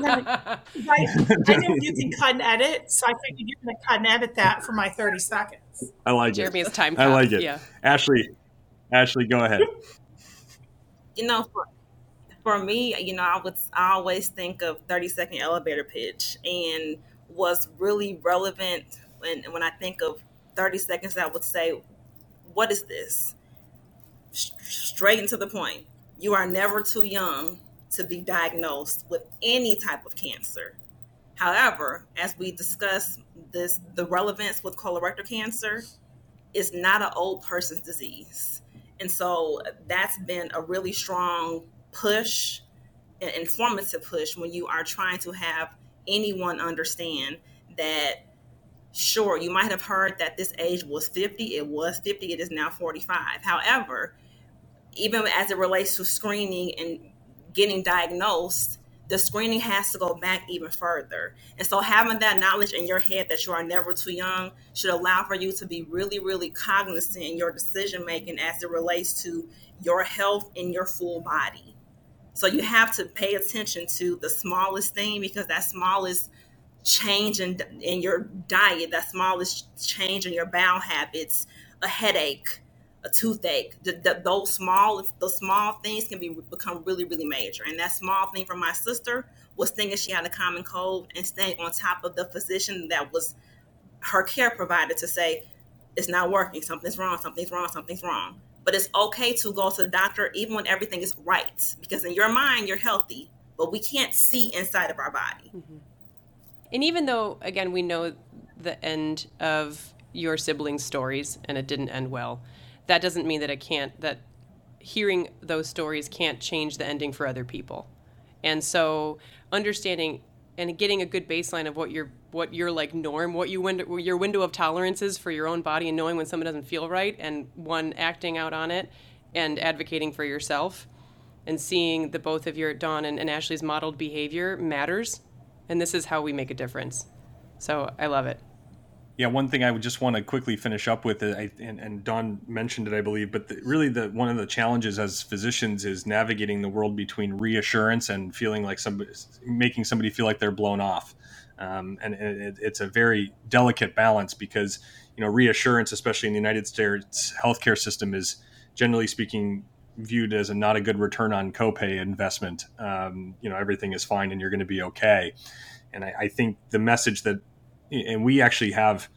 I know you can cut and edit, so I figured you're going to cut and edit that for my 30 seconds. I like Jeremy it. is time. I like it. Yeah. Ashley, go ahead. For me, I always think of 30-second elevator pitch, and what's really relevant when I think of 30 seconds, I would say, what is this? Straight and to the point. You are never too young to be diagnosed with any type of cancer. However, as we discuss the relevance with colorectal cancer is not an old person's disease. And so that's been a really strong push, an informative push when you are trying to have anyone understand that, sure, you might have heard that this age was 50. It was 50. It is now 45. However, even as it relates to screening and getting diagnosed, the screening has to go back even further. And so having that knowledge in your head that you are never too young should allow for you to be really, really cognizant in your decision making as it relates to your health in your full body. So you have to pay attention to the smallest thing, because that smallest change in your diet, that smallest change in your bowel habits, a headache, a toothache, those small things can become really, really major. And that small thing for my sister was thinking she had a common cold and staying on top of the physician that was her care provider to say, it's not working, something's wrong. But it's okay to go to the doctor even when everything is right, because in your mind, you're healthy, but we can't see inside of our body. Mm-hmm. And even though, again, we know the end of your siblings' stories and it didn't end well, that doesn't mean that hearing those stories can't change the ending for other people. And so understanding and getting a good baseline of what your like norm, what your window of tolerance is for your own body, and knowing when someone doesn't feel right and one acting out on it and advocating for yourself and seeing the both of your Dawn and Ashley's modeled behavior matters. And this is how we make a difference. So I love it. Yeah, one thing I would just want to quickly finish up with, and Dawn mentioned it, I believe, but one of the challenges as physicians is navigating the world between reassurance and feeling like making somebody feel like they're blown off. And it's a very delicate balance, because, reassurance, especially in the United States healthcare system, is generally speaking viewed as not a good return on copay investment. Everything is fine and you're going to be okay. And I think the message that, and we actually have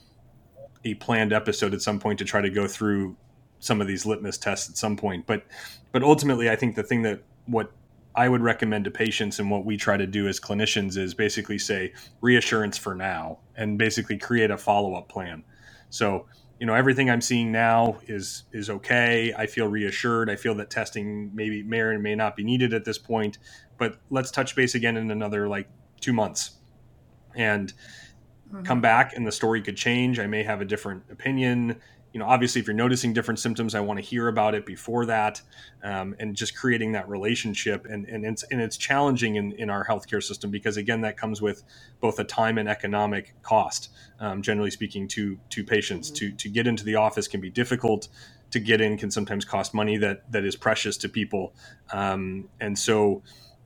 a planned episode at some point to try to go through some of these litmus tests at some point. But ultimately, I think the thing that what I would recommend to patients and what we try to do as clinicians is basically say reassurance for now and basically create a follow-up plan. So, everything I'm seeing now is okay. I feel reassured. I feel that testing may or may not be needed at this point, but let's touch base again in another 2 months and come back, and the story could change. I may have a different opinion. Obviously, if you're noticing different symptoms, I want to hear about it before that, and just creating that relationship. And it's challenging in our healthcare system, because again, that comes with both a time and economic cost. Generally speaking, to patients, to get into the office can be difficult. To get in can sometimes cost money that is precious to people, and so.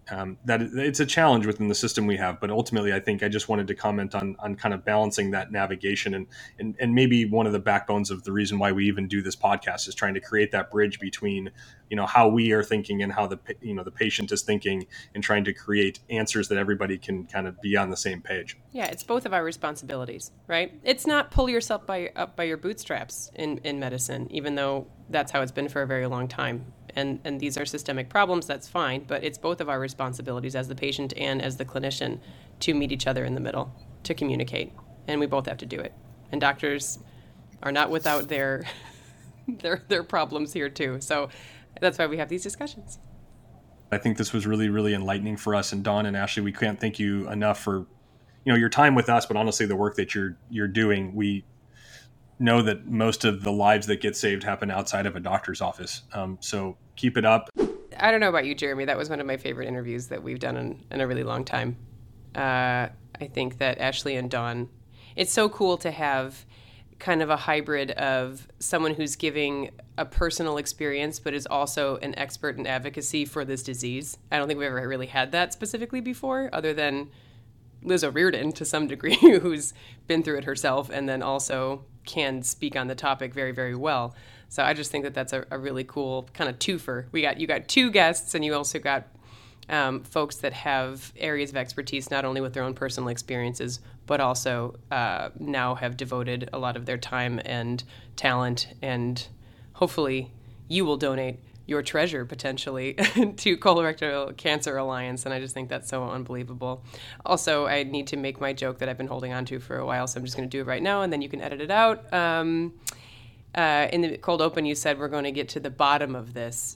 that it's a challenge within the system we have. But ultimately, I think I just wanted to comment on kind of balancing that navigation, and maybe one of the backbones of the reason why we even do this podcast is trying to create that bridge between, how we are thinking and how the patient is thinking, and trying to create answers that everybody can kind of be on the same page. Yeah, it's both of our responsibilities, right? It's not pull yourself up by your bootstraps in medicine, even though that's how it's been for a very long time. And these are systemic problems, that's fine, but it's both of our responsibilities as the patient and as the clinician to meet each other in the middle, to communicate. And we both have to do it. And doctors are not without their problems here too. So that's why we have these discussions. I think this was really, really enlightening for us. And Dawn and Ashley, we can't thank you enough for, your time with us, but honestly, the work that you're doing. We know that most of the lives that get saved happen outside of a doctor's office. So keep it up. I don't know about you, Jeremy. That was one of my favorite interviews that we've done in a really long time. I think that Ashley and Dawn, it's so cool to have kind of a hybrid of someone who's giving a personal experience, but is also an expert in advocacy for this disease. I don't think we've ever really had that specifically before, other than Liz O'Riordan to some degree, who's been through it herself and then also can speak on the topic very, very well. So I just think that that's a really cool kind of twofer. You got two guests, and you also got folks that have areas of expertise, not only with their own personal experiences, but also now have devoted a lot of their time and talent, and hopefully you will donate your treasure potentially to Colorectal Cancer Alliance, and I just think that's so unbelievable. Also, I need to make my joke that I've been holding on to for a while, so I'm just going to do it right now, and then you can edit it out. In the cold open, you said we're going to get to the bottom of this.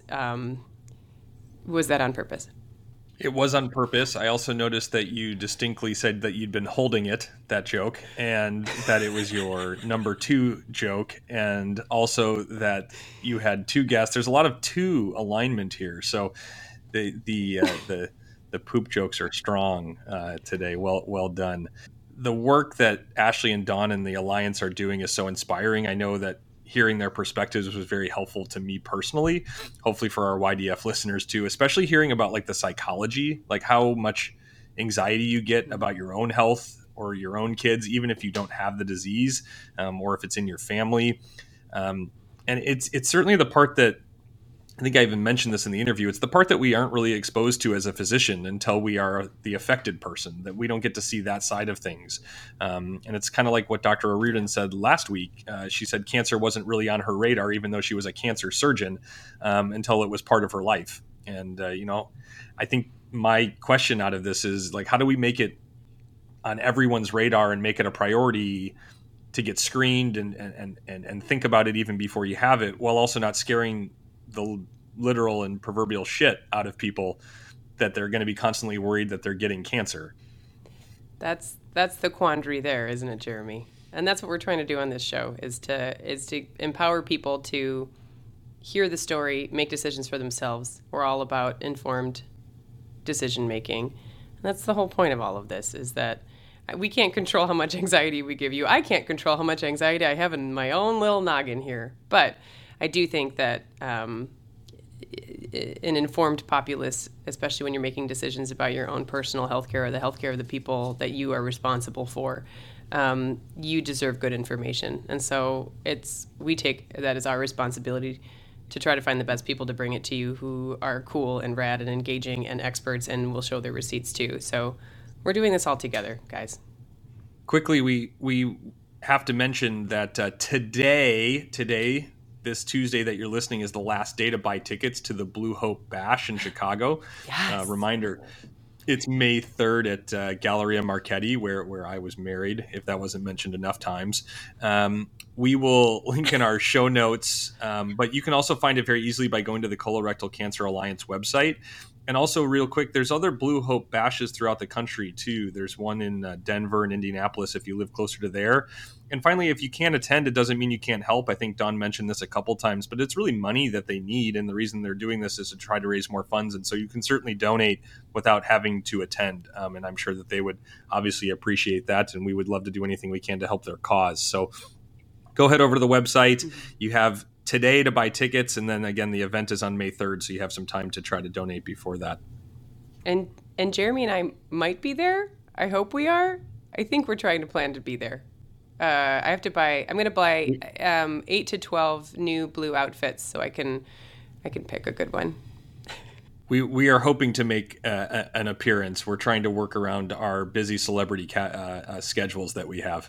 Was that on purpose? It was on purpose. I also noticed that you distinctly said that you'd been holding that joke, and that it was your number 2 joke, and also that you had 2 guests. There's a lot of 2 alignment here. So the poop jokes are strong today. Well done. The work that Ashley and Dawn and the Alliance are doing is so inspiring. I know that hearing their perspectives was very helpful to me personally, hopefully for our YDF listeners too, especially hearing about like the psychology, like how much anxiety you get about your own health or your own kids, even if you don't have the disease, or if it's in your family. And it's certainly the part that I think I even mentioned this in the interview. It's the part that we aren't really exposed to as a physician until we are the affected person, that we don't get to see that side of things. And it's kind of like what Dr. O'Riordan said last week. She said cancer wasn't really on her radar, even though she was a cancer surgeon, until it was part of her life. And, I think my question out of this is like, how do we make it on everyone's radar and make it a priority to get screened and think about it even before you have it, while also not scaring the literal and proverbial shit out of people that they're going to be constantly worried that they're getting cancer. That's the quandary there, isn't it, Jeremy? And that's what we're trying to do on this show, is to empower people to hear the story, make decisions for themselves. We're all about informed decision making. And that's the whole point of all of this, is that we can't control how much anxiety we give you. I can't control how much anxiety I have in my own little noggin here. But I do think that an informed populace, especially when you're making decisions about your own personal healthcare or the healthcare of the people that you are responsible for, you deserve good information. And so we take that as our responsibility to try to find the best people to bring it to you, who are cool and rad and engaging and experts, and will show their receipts too. So we're doing this all together, guys. Quickly, we have to mention that today, this Tuesday that you're listening, is the last day to buy tickets to the Blue Hope Bash in Chicago. Yes. Reminder, it's May 3rd at Galleria Marchetti, where I was married, if that wasn't mentioned enough times. We will link in our show notes, but you can also find it very easily by going to the Colorectal Cancer Alliance website. And also, real quick, there's other Blue Hope Bashes throughout the country, too. There's one in Denver and Indianapolis if you live closer to there. And finally, if you can't attend, it doesn't mean you can't help. I think Dawn mentioned this a couple times, but it's really money that they need. And the reason they're doing this is to try to raise more funds. And so you can certainly donate without having to attend. And I'm sure that they would obviously appreciate that. And we would love to do anything we can to help their cause. So go head over to the website. You have today to buy tickets, and then again the event is on May 3rd, so you have some time to try to donate before that. And Jeremy and I might be there. I hope we are. I think we're trying to plan to be there. I'm going to buy 8 to 12 new blue outfits so I can pick a good one. We are hoping to make an appearance. We're trying to work around our busy celebrity schedules that we have.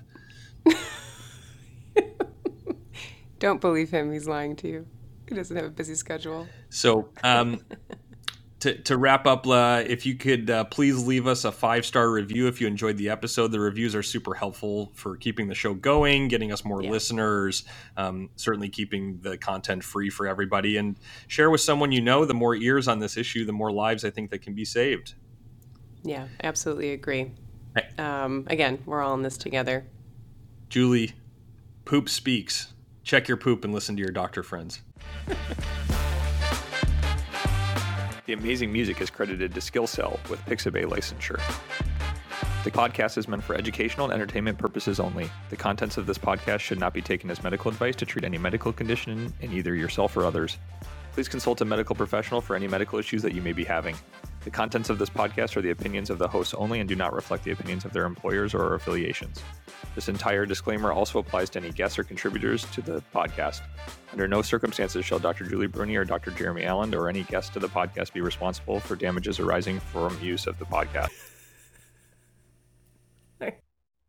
Don't believe him. He's lying to you. He doesn't have a busy schedule. So to wrap up, if you could please leave us a 5-star review if you enjoyed the episode. The reviews are super helpful for keeping the show going, getting us more listeners, certainly keeping the content free for everybody. And share with someone you know. The more ears on this issue, the more lives I think that can be saved. Yeah, absolutely agree. Again, we're all in this together. Julie, poop speaks. Check your poop and listen to your doctor friends. The amazing music is credited to SkillCell with Pixabay licensure. The podcast is meant for educational and entertainment purposes only. The contents of this podcast should not be taken as medical advice to treat any medical condition in either yourself or others. Please consult a medical professional for any medical issues that you may be having. The contents of this podcast are the opinions of the hosts only and do not reflect the opinions of their employers or affiliations. This entire disclaimer also applies to any guests or contributors to the podcast. Under no circumstances shall Dr. Julie Bruni or Dr. Jeremy Allen or any guest to the podcast be responsible for damages arising from use of the podcast.